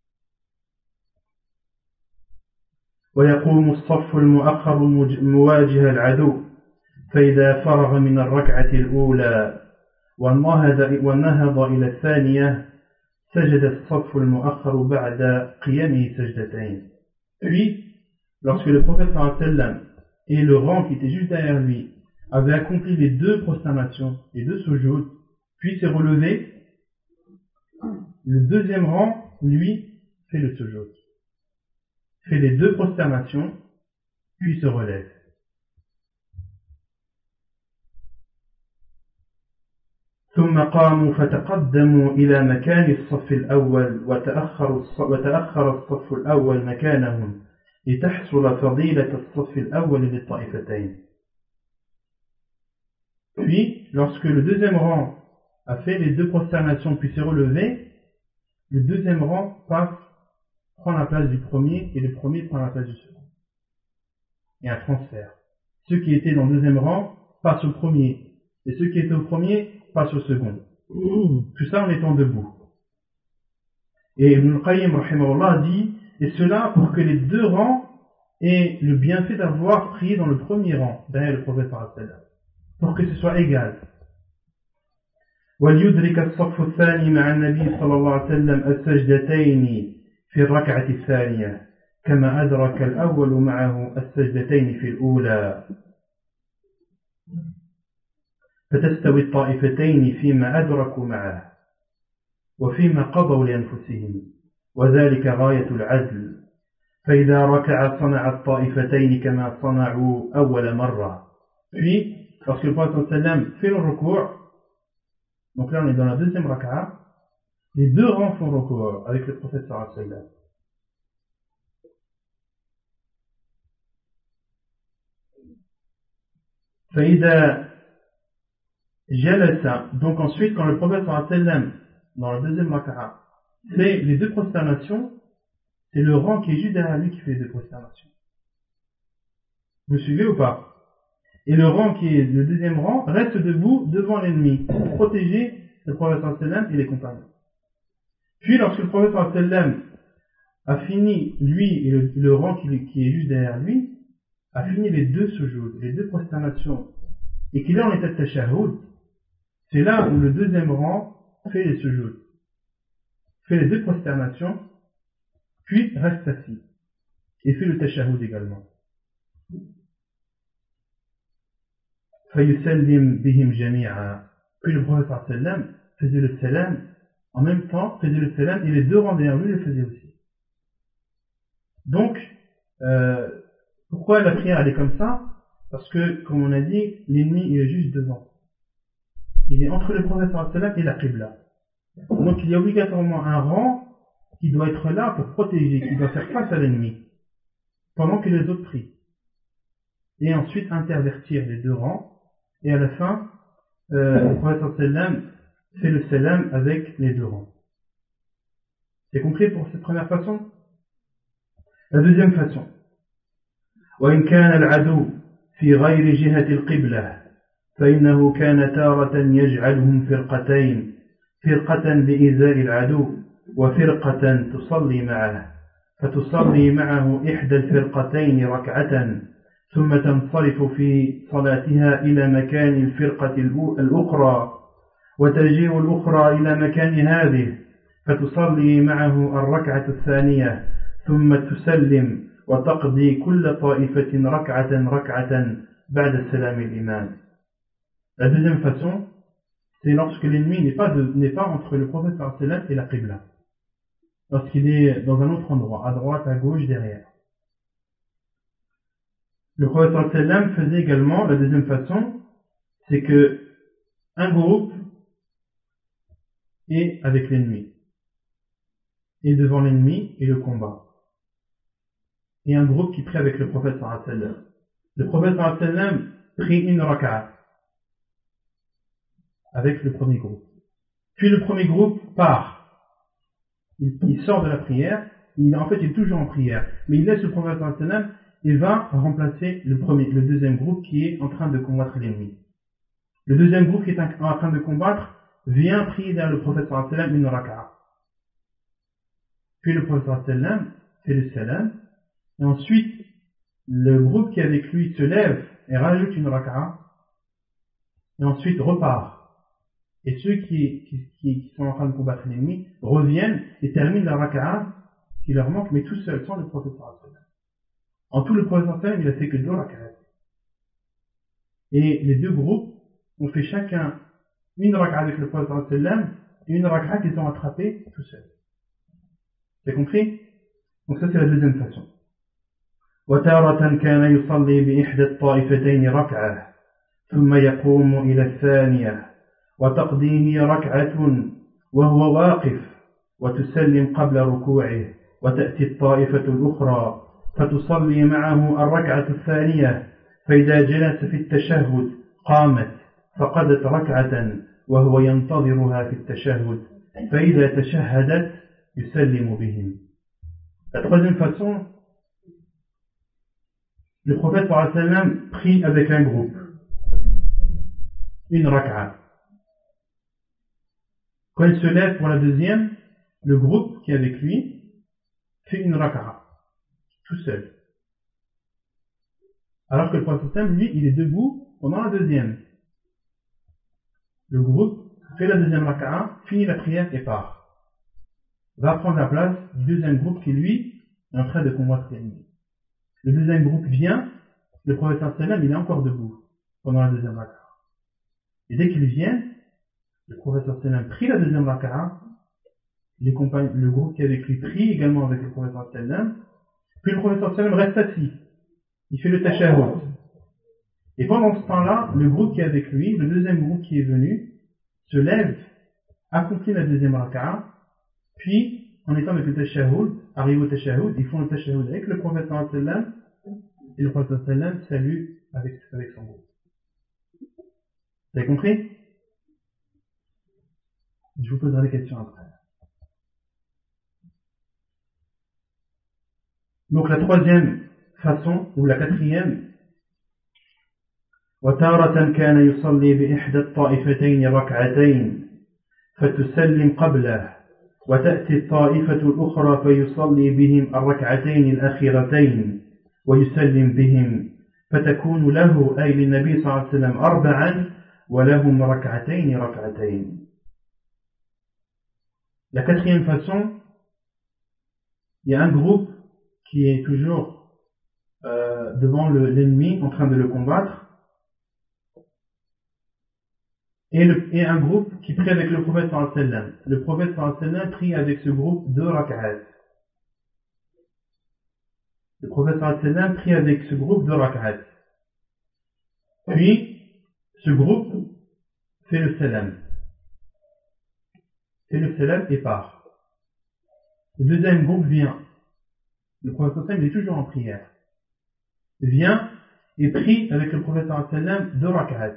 ويقوم الصف المؤخر مواجه العدو فإذا فرغ من الركعة الأولى ونهض إلى الثانية سجد الصف المؤخر بعد قيامه سجدتين. Puis, lorsque le prophète sallallahu alayhi wa sallam et le rang qui était juste derrière lui avaient accompli les deux prosternations, les deux sujouds, puis s'est relevé, le deuxième rang, lui, fait le sujoud, fait les deux prosternations, puis se relève. ثم قاموا فتقدموا إلى مكان الصف الأول وتأخر وتأخر الصف الأول مكانهم لتحصل فضيلة الصف الأول للطائفتين. Puis, lorsque le deuxième rang a fait les deux prosternations puis s'est relevé, le deuxième rang passe, prend la place du premier et le premier prend la place du second. Il y a un transfert. Ceux qui étaient dans le deuxième rang passent au premier et ceux qui étaient au premier passe au second. Tout ça en étant debout. Et Ibn al-Qayyim rahimahullah dit, et cela pour que les deux rangs aient le bienfait d'avoir prié dans le premier rang, derrière le prophète sallallahu alayhi wa sallam, pour que ce soit égal. وَلْيُدْرِكَ الصَّفُّ الثَّانِي مَعَ النَّبِيِّ صلى الله عليه وسلم السجدتين في الركعة الثانية كما أدرك الأول معه السجدتين في الأولى. فتستوي الطائفتين فيما أدركوا معه وفيما قضوا لأنفسهم وذلك غاية العدل فإذا ركع صنع الطائفتين كما صنعوا أول مرة. Puis, lorsque le prophète sallallahu alayhi wa sallam fait le recours, donc là on est dans la deuxième raka'a, les deux rangs font recours avec le prophète sallallahu alayhi wa sallam. فإذا Jalasa, donc ensuite, quand le prophète sallallahu alayhi wa sallam, dans la deuxième raka'a, fait les deux prosternations, c'est le rang qui est juste derrière lui qui fait les deux prosternations. Vous suivez ou pas? Et le rang qui est le deuxième rang reste debout devant l'ennemi pour protéger le prophète sallallahu alayhi wa sallam et les compagnons. Puis, lorsque le prophète sallallahu alayhi wa sallam a fini, lui et le, le rang qui, qui est juste derrière lui, a fini les deux sujouds, les deux prosternations, et qu'il est en état de tashahhud, c'est là où le deuxième rang fait les sujouds, fait les deux prosternations, puis reste assis, et fait le tashahhud également. فَيُسَلِّمْ بِهِمْ جَمِيعًا. Puis le prophète sallallahu alayhi wa sallam faisait le salam, en même temps faisait le salam, et les deux rangs derrière lui le faisaient aussi. Donc, euh, pourquoi la prière elle est comme ça? Parce que, comme on a dit, l'ennemi il est juste devant. Il est entre le prophète sallallahu alayhi wa sallam et la qibla. Donc il y a obligatoirement un rang qui doit être là pour protéger, qui doit faire face à l'ennemi, pendant que les autres prient. Et ensuite intervertir les deux rangs, et à la fin, euh, le prophète sallallahu alayhi wa sallam fait le salam avec les deux rangs. C'est compris pour cette première façon? La deuxième façon. وإن كان العدو في غير جهة القبلة فإنه كان تارة يجعلهم فرقتين فرقة بإزاء العدو وفرقة تصلي معه فتصلي معه إحدى الفرقتين ركعة ثم تنصرف في صلاتها إلى مكان الفرقة الأخرى وتجيء الأخرى إلى مكان هذه فتصلي معه الركعة الثانية ثم تسلم وتقضي كل طائفة ركعة ركعة بعد سلام الإمام. La deuxième façon, c'est lorsque l'ennemi n'est pas, de, n'est pas entre le prophète sallallahu alayhi wa sallam et la qibla. Lorsqu'il est dans un autre endroit, à droite, à gauche, derrière. Le prophète sallallahu alayhi wa sallam faisait également, la deuxième façon, c'est que un groupe est avec l'ennemi, est devant l'ennemi et le combat. Et un groupe qui prie avec le prophète sallallahu alayhi wa sallam. Le prophète sallallahu alayhi wa sallam prie une raka'a avec le premier groupe. Puis le premier groupe part. il, il sort de la prière, il, en fait il est toujours en prière, mais il laisse le prophète sallallahu alayhi wa sallam et va remplacer le premier, le deuxième groupe qui est en train de combattre l'ennemi. Le deuxième groupe qui est en train de combattre vient prier derrière le prophète sallallahu alayhi wa sallam une raka'a. Puis le prophète sallallahu alayhi wa sallam fait le salam, et ensuite le groupe qui est avec lui se lève et rajoute une raka'a, et ensuite repart. Et ceux qui, qui, qui, qui sont en train de combattre l'ennemi reviennent et terminent la raka'a qui leur manque, mais tout seul, sans le prophète sallallahu alayhi wa sallam. En tout, le prophète sallallahu alayhi wa sallam, il a fait que deux raka'a. Et les deux groupes ont fait chacun une raka'a avec le prophète sallallahu alayhi wa sallam et une raka'a qu'ils ont attrapée tout seuls. Vous avez compris? Donc ça c'est la deuxième façon. وتارة كان يصلي بإحدى الطائفتين ركعة ثم يقوم إلى الثانية وتقضيه ركعة وهو واقف وتسلم قبل ركوعه وتأتي الطائفة الأخرى فتصلي معه الركعة الثانية فإذا جلس في التشهد قامت فقضت ركعة وهو ينتظرها في التشهد فإذا تشهدت يسلم بهم. La troisième façon, le prophète sallallahu alayhi wa sallam prie avec un groupe, une raka'a. Quand il se lève pour la deuxième, le groupe qui est avec lui fait une raka'a, tout seul. Alors que le prophète sallallahu alayhi wa sallam, lui, il est debout pendant la deuxième. Le groupe fait la deuxième raka'a, finit la prière et part. Va prendre la place du deuxième groupe qui, lui, est en train de combattre l'ennemi. Le deuxième groupe vient, le prophète sallallahu alayhi wa sallam, il est encore debout pendant la deuxième raka'a. Et dès qu'ils viennent, le prophète sallallahu alayhi wa sallam prie la deuxième raka'a, les compagnes, le groupe qui est avec lui prie également avec le prophète sallallahu alayhi wa sallam, puis le prophète sallallahu alayhi wa sallam reste assis, il fait le tashahhud. Et pendant ce temps-là, le groupe qui est avec lui, le deuxième groupe qui est venu, se lève, accomplit la deuxième raka'a, puis, en étant avec le tashahhud, arrive au tashahhud, ils font le tashahhud avec le prophète sallallahu alayhi wa sallam, et le prophète sallallahu alayhi wa sallam salue avec, avec son groupe. Vous avez compris? Je vous poserai des questions après. Donc la troisième façon, ou la quatrième, وتارة كان يصلي بإحدى الطائفتين ركعتين فتسلم قبله وتأتي الطائفة الأخرى فيصلي بهم الركعتين الأخيرتين ويسلم بهم فتكون له أي للنبي صلى الله عليه وسلم أربعا ولهم ركعتين ركعتين. La quatrième façon, il y a un groupe qui est toujours euh, devant le, l'ennemi en train de le combattre, et, le, et un groupe qui prie avec le prophète sallallahu alayhi wa sallam. Le prophète sallallahu alayhi wa sallam prie avec ce groupe deux rak'at. Le prophète sallallahu alayhi wa sallam prie avec ce groupe deux rak'at. Puis, ce groupe fait le salam. Fait le salam et part. Le deuxième groupe vient. Le prophète sallallahu alayhi wa sallam est toujours en prière. Il vient et prie avec le prophète sallallahu alayhi wa sallam deux rak'at.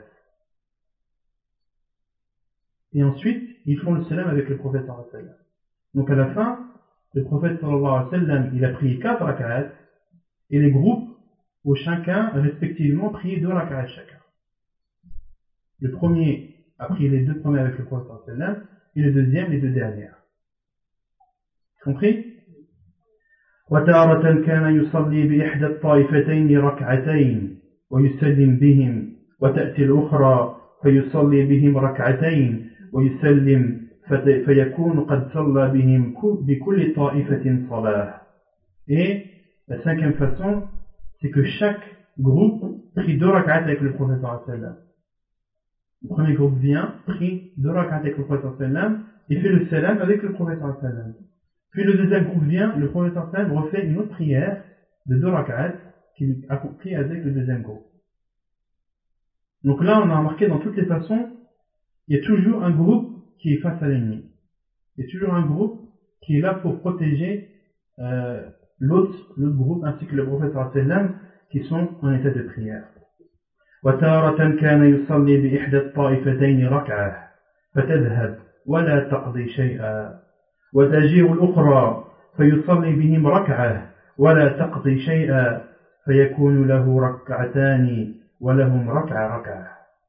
Et ensuite, ils font le salam avec le prophète sallallahu alayhi wa sallam. Donc à la fin, le prophète sallallahu alayhi wa sallam, il a prié quatre rak'at, et les groupes ont chacun, respectivement, prié deux rak'at chacun. Le premier a prié les deux premiers avec le prophète sallallahu alayhi wa sallam, et le deuxième les deux dernières. Compris? وتارة كان يصلي بإحدى الطائفتين ركعتين ويسلم بهم وتأتي الأخرى فيصلي بهم ركعتين ويسلم فيكون قد صلى بهم بكل طائفة صلاة. Et la cinquième façon, c'est que chaque groupe prie deux rak'at avec le prophète sallallahu alayhi wa sallam. Le premier groupe vient, prie deux rak'at avec le prophète sallallahu alayhi wa sallam et fait le salam avec le prophète sallallahu alayhi wa sallam. Puis le deuxième groupe vient, le prophète sallallahu alayhi wa sallam refait une autre prière de deux rak'at qu'il accomplit avec le deuxième groupe. Donc là, on a remarqué dans toutes les façons, il y a toujours un groupe qui est face à l'ennemi. Il y a toujours un groupe qui est là pour protéger euh, l'autre, l'autre groupe ainsi que le prophète sallallahu alayhi wa sallam qui sont en état de prière. وتارة كان يصلي بإحدى الطائفتين ركعة فتذهب ولا تقضي شيئا وتجيء الأخرى فيصلي بهم ركعة ولا تقضي شيئا فيكون له ركعتان ولهم ركعة ركعة.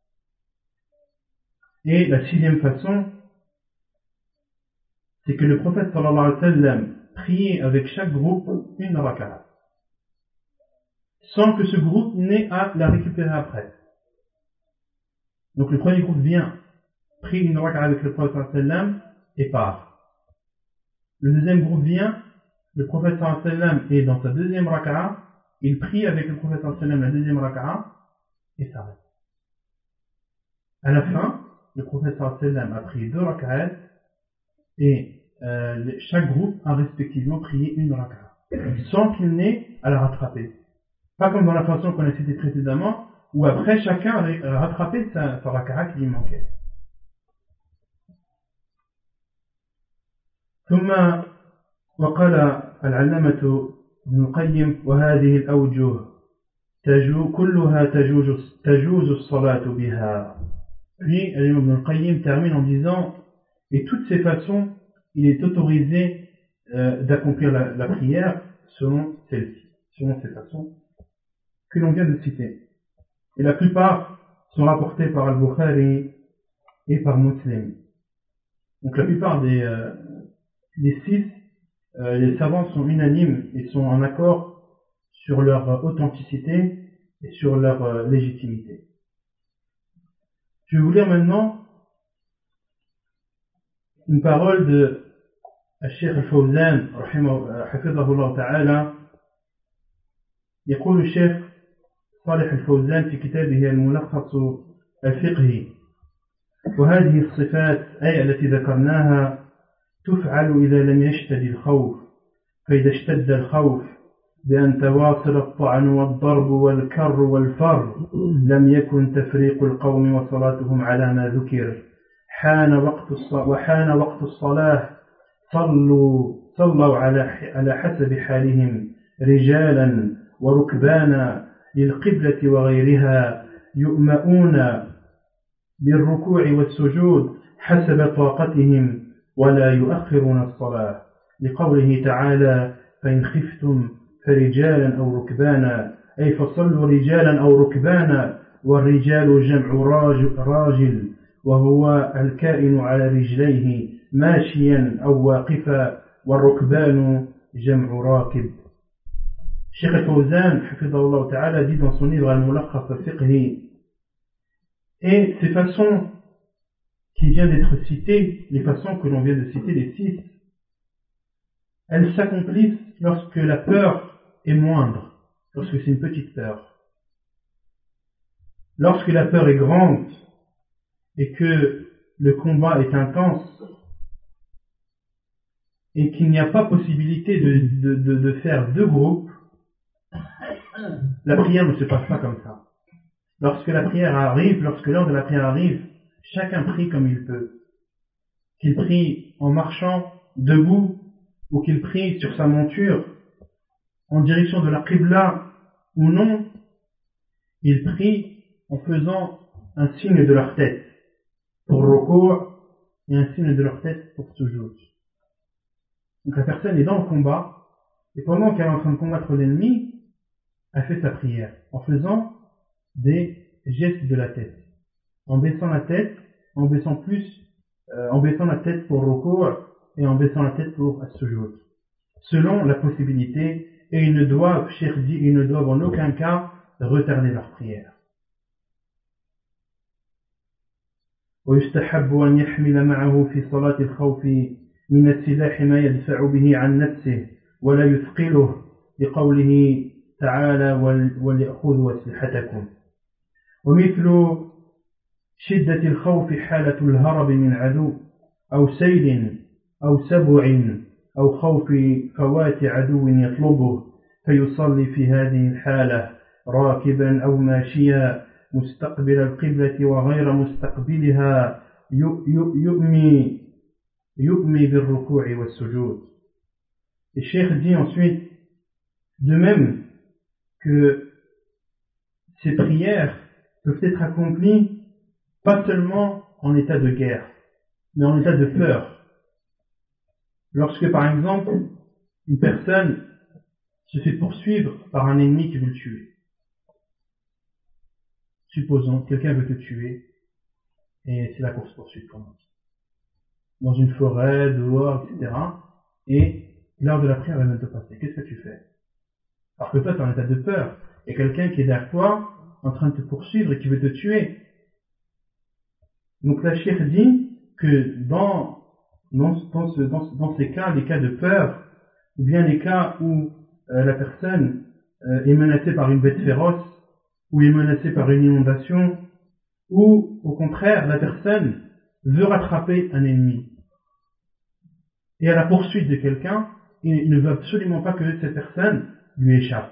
Et la sixième façon, c'est que le prophète sallallahu alayhi wa sallam priait avec chaque groupe une raka'a, sans que ce groupe n'ait à la récupérer après. Donc le premier groupe vient, prie une raka'a avec le prophète sallallahu alayhi wa sallam et part. Le deuxième groupe vient, le prophète sallallahu alayhi wa sallam est dans sa deuxième raka'a, il prie avec le prophète sallallahu alayhi wa sallam la deuxième raka'a et s'arrête. À la fin, le prophète sallallahu alayhi wa sallam a prié deux raka'at et euh, chaque groupe a respectivement prié une raka'a, sans qu'il n'ait à la rattraper. Pas comme dans la façon qu'on a citée précédemment, où après chacun a rattrapé sa, sa raka'a qui lui manquait. ثم وقال العلامة ابن القيم وهذه الأوجه تجو كلها تجوز تجوز الصلاة بها. Puis Ibn al-Qayyim termine en disant, et toutes ces façons, il est autorisé euh, d'accomplir la, la prière selon celle-ci, selon ces façons que l'on vient de citer. Et la plupart sont rapportés par Al-Bukhari et par Muslim. Donc la plupart des, euh, des six, euh, les savants sont unanimes et sont en accord sur leur authenticité et sur leur euh, légitimité. Je vais vous lire maintenant une parole de Cheikh Al-Fawzan حفظه الله تعالى. يقول الشيخ صالح الفوزان في كتابه الملخص الفقهي: وهذه الصفات أي التي ذكرناها تفعل إذا لم يشتد الخوف، فإذا اشتد الخوف بأن تواصل الطعن والضرب والكر والفر لم يكن تفريق القوم وصلاتهم على ما ذكر. حان وقت الصلاة وحان وقت الصلاة صلوا صلوا على على حسب حالهم رجالا وركبانا للقبلة وغيرها يؤمؤون بالركوع والسجود حسب طاقتهم ولا يؤخرون الصلاة، لقوله تعالى: فإن خفتم فرجالا أو ركبانا، أي فصلوا رجالا أو ركبانا، والرجال جمع راجل وهو الكائن على رجليه ماشيا أو واقفا، والركبان جمع راكب. Cheikh Al-Fawzan حفظه ta'ala dit dans son livre Al-Mulakhas al-Fiqhi, et ces façons qui viennent d'être citées, les façons que l'on vient de citer, les six, elles s'accomplissent lorsque la peur est moindre, lorsque c'est une petite peur. Lorsque la peur est grande et que le combat est intense et qu'il n'y a pas possibilité de, de, de, de faire deux groupes, la prière ne se passe pas comme ça. Lorsque la prière arrive, lorsque l'heure de la prière arrive, chacun prie comme il peut. Qu'il prie en marchant debout ou qu'il prie sur sa monture en direction de la Qibla ou non, il prie en faisant un signe de leur tête pour ruku' et un signe de leur tête pour sujud. Donc la personne est dans le combat et pendant qu'elle est en train de combattre l'ennemi, elle fait sa prière en faisant des gestes de la tête, en baissant la tête, en baissant plus, euh, en baissant la tête pour ruku' et en baissant la tête pour as-sujud, selon la possibilité, et ils ne doivent, Cheikh dit, ils ne doivent en aucun cas retarder leur prière. ويستحب أن يحمل معه في صلاة الخوف من السلاح ما يدفع به عن نفسه ولا يثقله، لقوله تعالى: وليأخذوا أسلحتكم. ومثل شدة الخوف حالة الهرب من عدو أو سيل أو سبع أو خوف فوات عدو يطلبه، فيصلي في هذه الحالة راكبا أو ماشيا مستقبل القبلة وغير مستقبلها يؤمي يؤمي بالركوع والسجود. Et Cheikh dit ensuite, de même que ces prières peuvent être accomplies pas seulement en état de guerre, mais en état de peur. Lorsque par exemple une personne se fait poursuivre par un ennemi qui veut le tuer. Supposons quelqu'un veut te tuer et c'est la course poursuite commence. Dans une forêt, dehors, et cetera. Et l'heure de la prière vient de te passer. Qu'est-ce que tu fais? Alors que toi tu es en état de peur. Il y a quelqu'un qui est derrière toi en train de te poursuivre et qui veut te tuer. Donc la cheikh dit que dans, dans, dans, ce, dans, dans ces cas, les cas de peur, ou bien les cas où euh, la personne euh, est menacée par une bête féroce, ou est menacée par une inondation, ou au contraire la personne veut rattraper un ennemi. Et à la poursuite de quelqu'un, il ne veut absolument pas que cette personne lui échappe.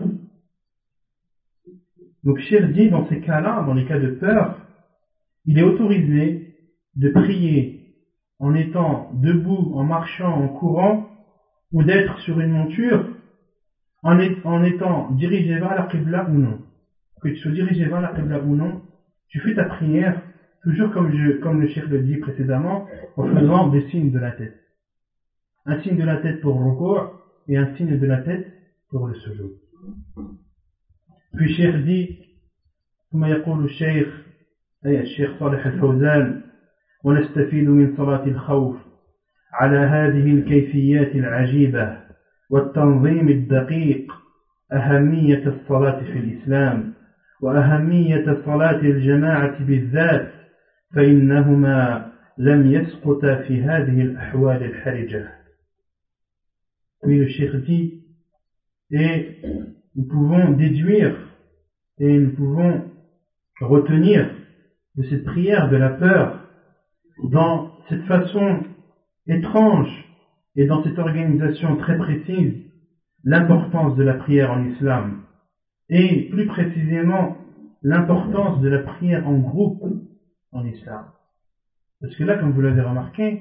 Donc Cheikh dit, dans ces cas-là, dans les cas de peur, il est autorisé de prier en étant debout, en marchant, en courant, ou d'être sur une monture, en, est, en étant dirigé vers la Qibla ou non. Que tu sois dirigé vers la Qibla ou non, tu fais ta prière, toujours comme, je, comme le Cheikh le dit précédemment, en faisant des signes de la tête. Un signe de la tête pour le ruku' et un signe de la tête pour le sujoud. Puis Cheikh dit, ثم يقول الشيخ أي الشيخ صالح الفوزان ونستفيد من صلاة الخوف على هذه الكيفيات العجيبة والتنظيم الدقيق أهمية الصلاة في الإسلام وأهمية صلاة الجماعة بالذات فإنهما لم يسقطا في هذه الأحوال الحرجة. Puis le Cheikh dit, et nous pouvons déduire et nous pouvons retenir de cette prière de la peur dans cette façon étrange et dans cette organisation très précise l'importance de la prière en islam et plus précisément l'importance de la prière en groupe en islam. Parce que là, comme vous l'avez remarqué,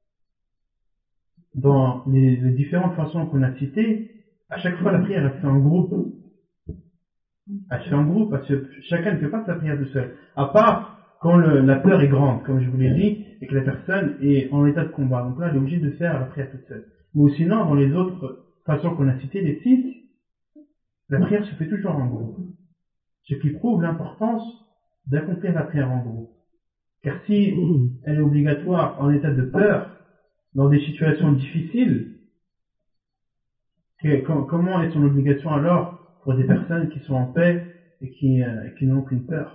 dans les, les différentes façons qu'on a citées, à chaque fois la prière elle se fait en groupe. Elle se fait en groupe parce que chacun ne fait pas sa prière tout seul. À part quand le, la peur est grande, comme je vous l'ai dit, et que la personne est en état de combat. Donc là, elle est obligée de faire la prière toute seule. Mais sinon, dans les autres façons qu'on a citées, les six, la prière se fait toujours en groupe. Ce qui prouve l'importance d'accomplir la prière en groupe. Car si elle est obligatoire en état de peur, dans des situations difficiles, que, comment est son obligation alors pour des personnes qui sont en paix et qui, euh, qui n'ont aucune peur?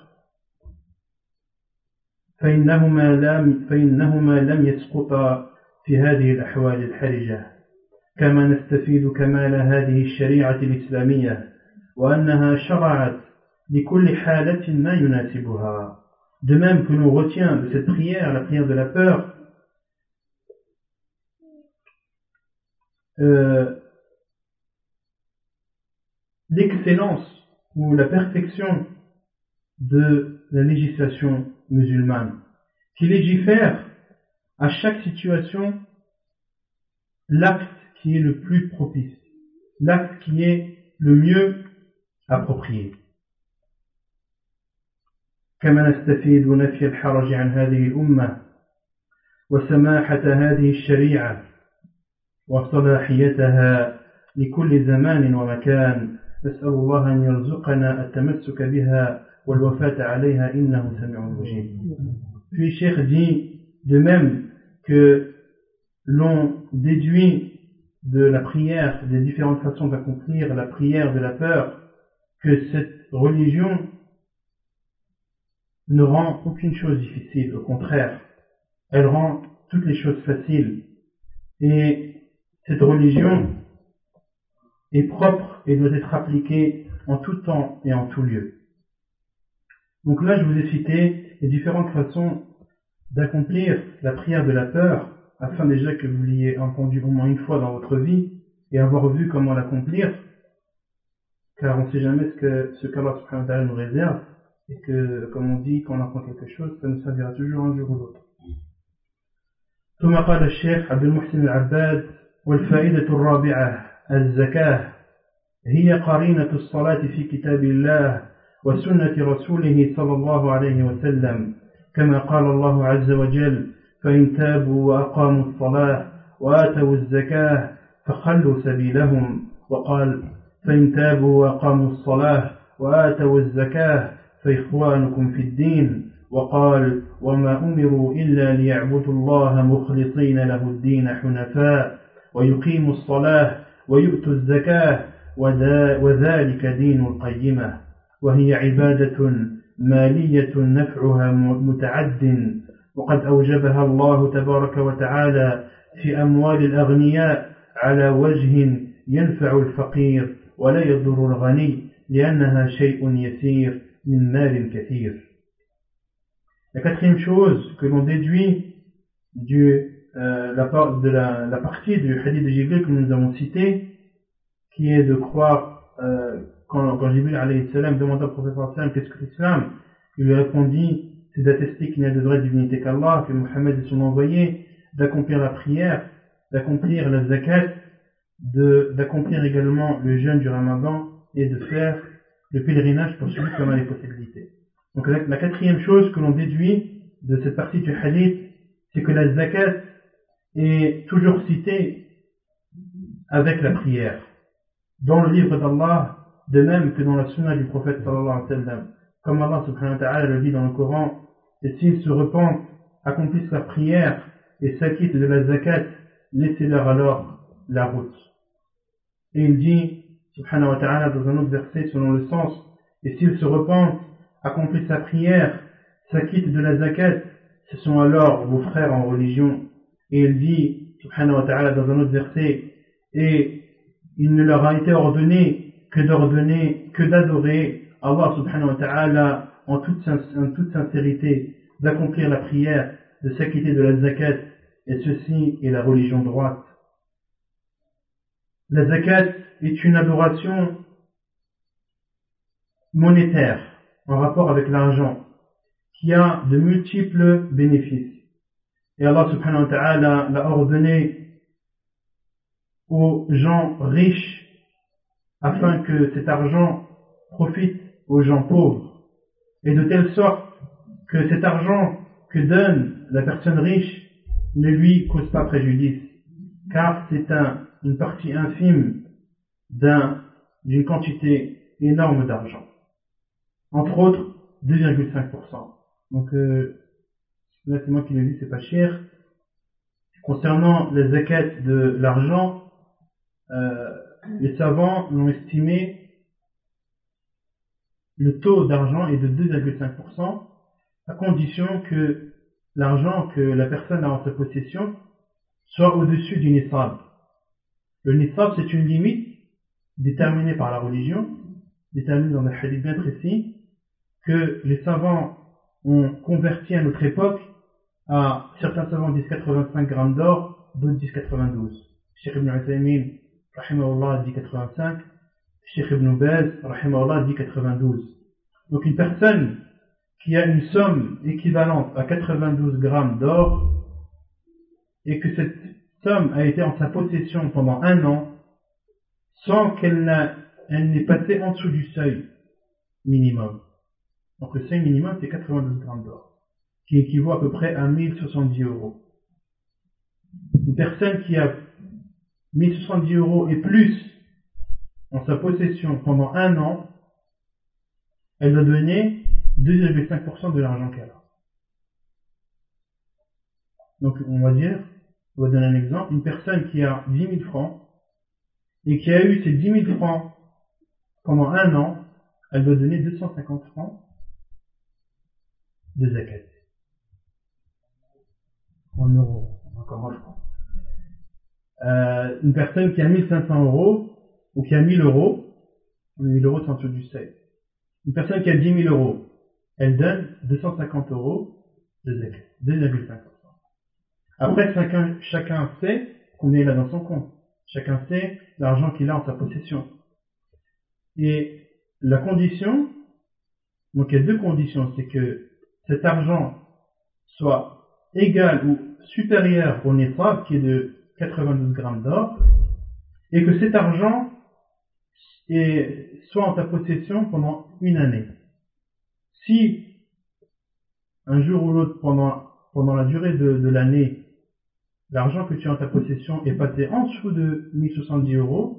فإنهما لم, فإنهما لم يسقطا في هذه الأحوال الحرجة كما نستفيد كمال هذه الشريعة الإسلامية وأنها شرعت لكل حالة ما يناسبها. De même que l'on retient de cette prière, la prière de la peur, euh, l'excellence ou la perfection de la législation musulmane, qui légifère à chaque situation l'acte qui est le plus propice, l'acte qui est le mieux approprié. كما نستفيد نفي الحرج عن هذه الأمة وسماحة هذه الشريعة وصلاحيتها لكل زمان ومكان نسأل الله أن يرزقنا التمسك بها والوفاة عليها إنه سميع مجيب. Puis Cheikh dit de même que l'on déduit de la prière, des différentes façons d'accomplir la prière de la peur, que cette religion ne rend aucune chose difficile, au contraire, elle rend toutes les choses faciles. Et cette religion est propre et doit être appliquée en tout temps et en tout lieu. Donc là, je vous ai cité les différentes façons d'accomplir la prière de la peur, afin déjà que vous l'ayez entendu au moins une fois dans votre vie et avoir vu comment l'accomplir, car on ne sait jamais ce que ce qu'Allah subhanahu wa ta'ala nous réserve, et que, comme on dit, quand on apprend quelque chose, ça nous servira toujours un jour ou l'autre. ثم قال الشيخ عبد المحسن العباد والفائدة الرابعة الزكاة هي قرينة الصلاة في كتاب الله وسنة رسوله صلى الله عليه وسلم كما قال الله عز وجل فإن تابوا وأقاموا الصلاة وآتوا الزكاة فخلوا سبيلهم وقال فإن تابوا وأقاموا الصلاة وآتوا الزكاة فإخوانكم في الدين وقال وما أمروا إلا ليعبدوا الله مخلصين له الدين حنفاء ويقيموا الصلاة ويؤتوا الزكاة وذلك دين القيمة وهي عبادة مالية نفعها متعد وقد أوجبها الله تبارك وتعالى في أموال الأغنياء على وجه ينفع الفقير ولا يضر الغني لأنها شيء يسير من مال كثير. La quatrième chose que l'on déduit du, euh, la, de la, la partie du hadith de Jibril que nous avons cité, qui est de croire, euh, quand, quand Jibril alayhi salam demanda au prophète sallam qu'est-ce que l'islam, il lui répondit c'est d'attester qu'il n'y a de vraie divinité qu'Allah, que Mohammed est son envoyé, d'accomplir la prière, d'accomplir la zakat, de, d'accomplir également le jeûne du Ramadan et de faire le pèlerinage pour celui qui en a les possibilités. Donc la, la quatrième chose que l'on déduit de cette partie du hadith, c'est que la zakat est toujours citée avec la prière. Dans le livre d'Allah, de même que dans la sunna du prophète sallallahu alayhi wa sallam. Comme Allah subhanahu wa ta'ala le dit dans le Coran, et s'ils se repentent, accomplissent leur prière et s'acquittent de la zakat, laissez-leur alors la route. Et il dit, subhanahu wa ta'ala, dans un autre verset selon le sens, et s'ils se repentent, accomplissent la prière, s'acquittent de la zakat, ce sont alors vos frères en religion. Et il dit, subhanahu wa ta'ala, dans un autre verset, et il ne leur a été ordonné que d'ordonner, que d'adorer Allah subhanahu wa ta'ala en toute, en toute sincérité, d'accomplir la prière, de s'acquitter de la zakat, et ceci est la religion droite. La zakat est une adoration monétaire en rapport avec l'argent qui a de multiples bénéfices. Et Allah subhanahu wa ta'ala l'a ordonné aux gens riches afin que cet argent profite aux gens pauvres et de telle sorte que cet argent que donne la personne riche ne lui cause pas préjudice, car c'est un, une partie infime d'un, d'une quantité énorme d'argent. Entre autres, deux virgule cinq pour cent. Donc, euh, là c'est moi qui l'ai dit, c'est pas cher. Concernant les zakat de l'argent, euh, les savants l'ont estimé, le taux d'argent est de deux virgule cinq pour cent, à condition que l'argent que la personne a en sa possession soit au-dessus du nisab. Le nisab, c'est une limite déterminée par la religion, déterminée dans un hadith bien précis, que les savants ont converti à notre époque à, certains savants disent quatre-vingt-cinq grammes d'or, d'autres disent quatre-vingt-douze. Cheikh Ibn Uthaymin, rahimahullah, dit quatre-vingt-cinq, Cheikh Ibn Baz, rahimahullah, dit quatre-vingt-douze. Donc une personne qui a une somme équivalente à quatre-vingt-douze grammes d'or et que cette somme a été en sa possession pendant un an sans qu'elle n'ait passé en dessous du seuil minimum. Donc le seuil minimum c'est quatre-vingt-douze grammes d'or, qui équivaut à peu près à mille soixante-dix euros. Une personne qui a mille soixante-dix euros et plus en sa possession pendant un an, elle doit donner deux virgule cinq pour cent de l'argent qu'elle a. Donc on va dire, on va donner un exemple, une personne qui a dix mille francs et qui a eu ces dix mille francs pendant un an, elle doit donner deux cent cinquante francs de zakat. En euros, encore en francs. Euh, une personne qui a mille cinq cents euros ou qui a mille euros, mille euros c'est en dessous du seuil. Une personne qui a dix mille euros, elle donne deux cent cinquante euros de zakat, deux virgule cinq pour cent. Après, chacun, chacun sait combien il a dans son compte. Chacun sait l'argent qu'il a en sa possession. Et la condition, donc il y a deux conditions, c'est que cet argent soit égal ou supérieur au nisab, qui est de quatre-vingt-douze grammes d'or, et que cet argent est, soit en ta possession pendant une année. Si un jour ou l'autre pendant, pendant la durée de, de l'année l'argent que tu as en ta possession est passé en dessous de mille soixante-dix euros,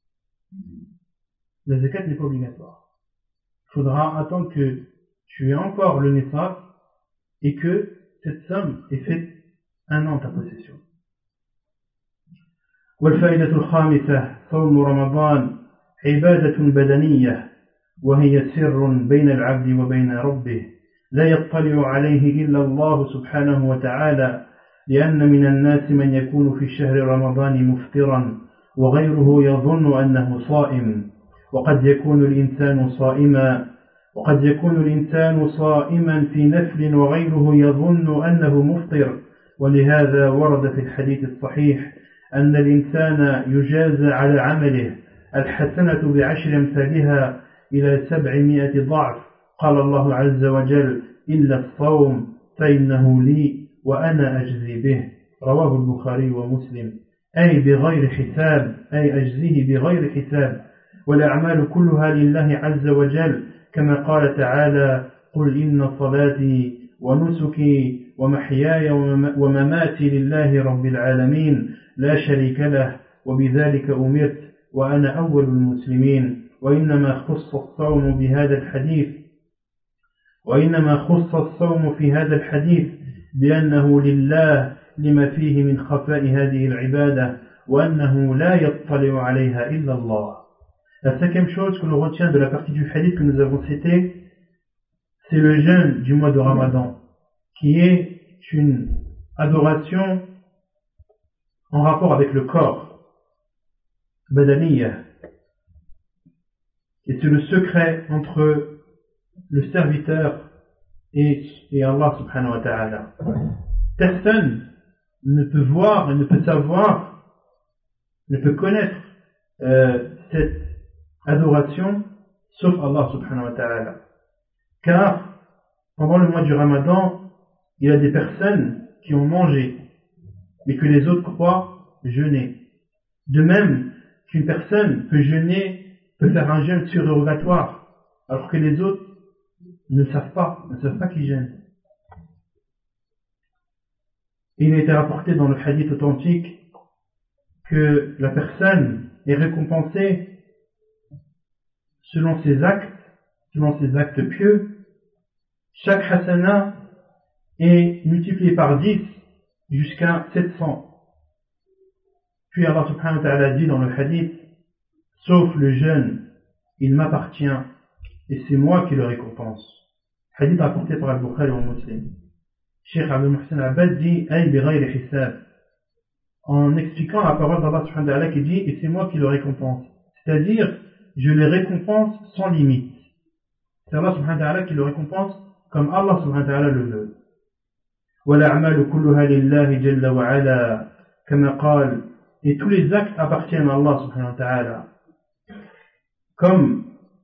la zakat n'est pas obligatoire. Il faudra attendre que tu aies encore le nisab et que cette somme ait fait un an en ta possession. والفائدة الخامسة صوم رمضان عبادة بدنية وهي سر بين العبد وبين ربه لا يطلع عليه إلا الله سبحانه وتعالى لأن من الناس من يكون في شهر رمضان مفطرا وغيره يظن أنه صائم وقد يكون الإنسان صائما وقد يكون الإنسان صائما في نفل وغيره يظن أنه مفطر ولهذا ورد في الحديث الصحيح أن الإنسان يجازى على عمله الحسنة بعشر أمثالها إلى سبعمائة ضعف قال الله عز وجل إلا الصوم فإنه لي وأنا أجزي به رواه البخاري ومسلم أي بغير حساب أي أجزيه بغير حساب والأعمال كلها لله عز وجل كما قال تعالى قل إن صلاتي ونسكي ومحياي ومماتي لله رب العالمين لا شريك له وبذلك أمرت وأنا أول المسلمين وإنما خص الصوم بهذا الحديث وإنما خص الصوم في هذا الحديث بأنه لله لما فيه من خفاء هذه العبادة وأنه لا يطلع عليها إلا الله. La cinquième chose que l'on retient de la partie du hadith que nous avons cité, c'est le jeûne du mois de Ramadan, qui est une adoration en rapport avec le corps, badaniya. Et c'est le secret entre le serviteur et, et Allah subhanahu wa ta'ala. Personne ne peut voir et ne peut savoir, ne peut connaître euh, cette adoration sauf Allah subhanahu wa ta'ala. Car pendant le mois du Ramadan, il y a des personnes qui ont mangé, mais que les autres croient jeûner. De même qu'une personne peut jeûner, peut faire un jeûne surrogatoire, alors que les autres ne savent pas, ne savent pas qu'ils jeûnent. Il a été rapporté dans le hadith authentique que la personne est récompensée selon ses actes, selon ses actes pieux. Chaque hasana est multiplié par dix jusqu'à sept cents. Puis Allah subhanahu wa ta'ala dit dans le hadith, sauf le jeûne, il m'appartient et c'est moi qui le récompense. Hadith rapporté par Al-Bukhari ou Muslim. Cheikh Abdul Muhsin Abbad dit ay bi ghayri hisab, en expliquant la parole d'Allah subhanahu wa ta'ala qui dit et c'est moi qui le récompense, c'est-à-dire je les récompense sans limite. C'est Allah subhanahu wa ta'ala qui le récompense comme Allah subhanahu wa ta'ala le veut. وَالْأَعْمَالُ كُلُّهَا لِلَّهِ جَلَّ وَعَلَى كما قال, et tous les actes appartiennent à Allah subhanahu wa ta'ala. Comme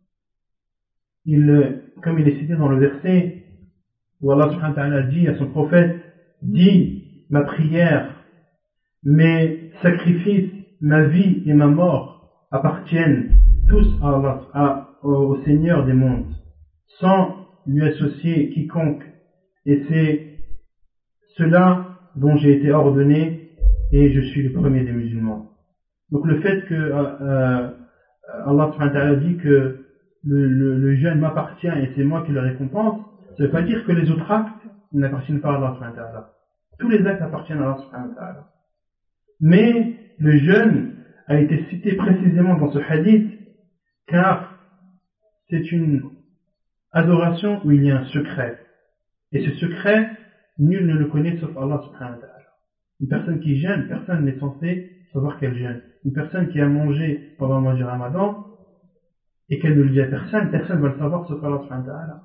il, comme il est cité dans le verset où Allah subhanahu wa ta'ala dit à son prophète, dis ma prière, mes sacrifices, ma vie et ma mort appartiennent tous à Allah, à, au Seigneur des mondes, sans lui associer quiconque. Et c'est cela dont j'ai été ordonné et je suis le premier des musulmans. Donc le fait que euh, Allah subhanahu wa ta'ala dit que le, le, le jeûne m'appartient et c'est moi qui le récompense, ça ne veut pas dire que les autres actes n'appartiennent pas à Allah subhanahu wa ta'ala. Tous les actes appartiennent à Allah subhanahu wa ta'ala. Mais le jeûne a été cité précisément dans ce hadith car c'est une adoration où il y a un secret. Et ce secret, nul ne le connaît sauf Allah subhanahu wa ta'ala. Une personne qui jeûne, personne n'est censé savoir qu'elle jeûne. Une personne qui a mangé pendant le mois du Ramadan et qu'elle ne le dit à personne, personne ne va le savoir sauf Allah subhanahu wa ta'ala.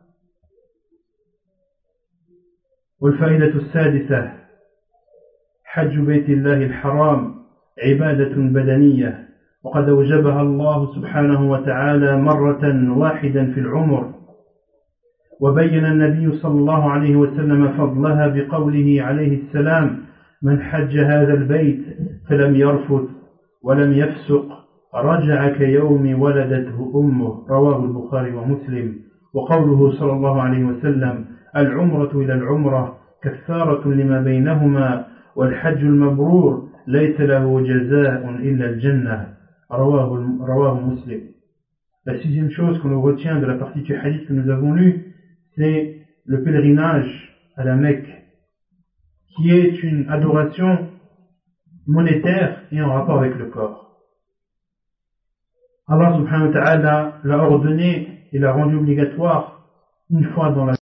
والفائدة السادسة حج بيت الله الحرام عبادة بدنية وقد أوجبها الله سبحانه وتعالى مرة واحدا في العمر وبين النبي صلى الله عليه وسلم فضلها بقوله عليه السلام من حج هذا البيت فلم يرفث ولم يفسق رجع كيوم ولدته أمه رواه البخاري ومسلم وقوله صلى الله عليه وسلم العمرة إلى العمرة كفارة لما بينهما والحج المبرور ليس له جزاء إلا الجنة رواه رواه مسلم. La sixième chose qu'on retient de la partie du hadith que nous avons lu, c'est le pèlerinage à la Mecque, qui est une adoration monétaire et en rapport avec le corps. Allah subhanahu wa ta'ala l'a ordonné et l'a rendu obligatoire une fois dans la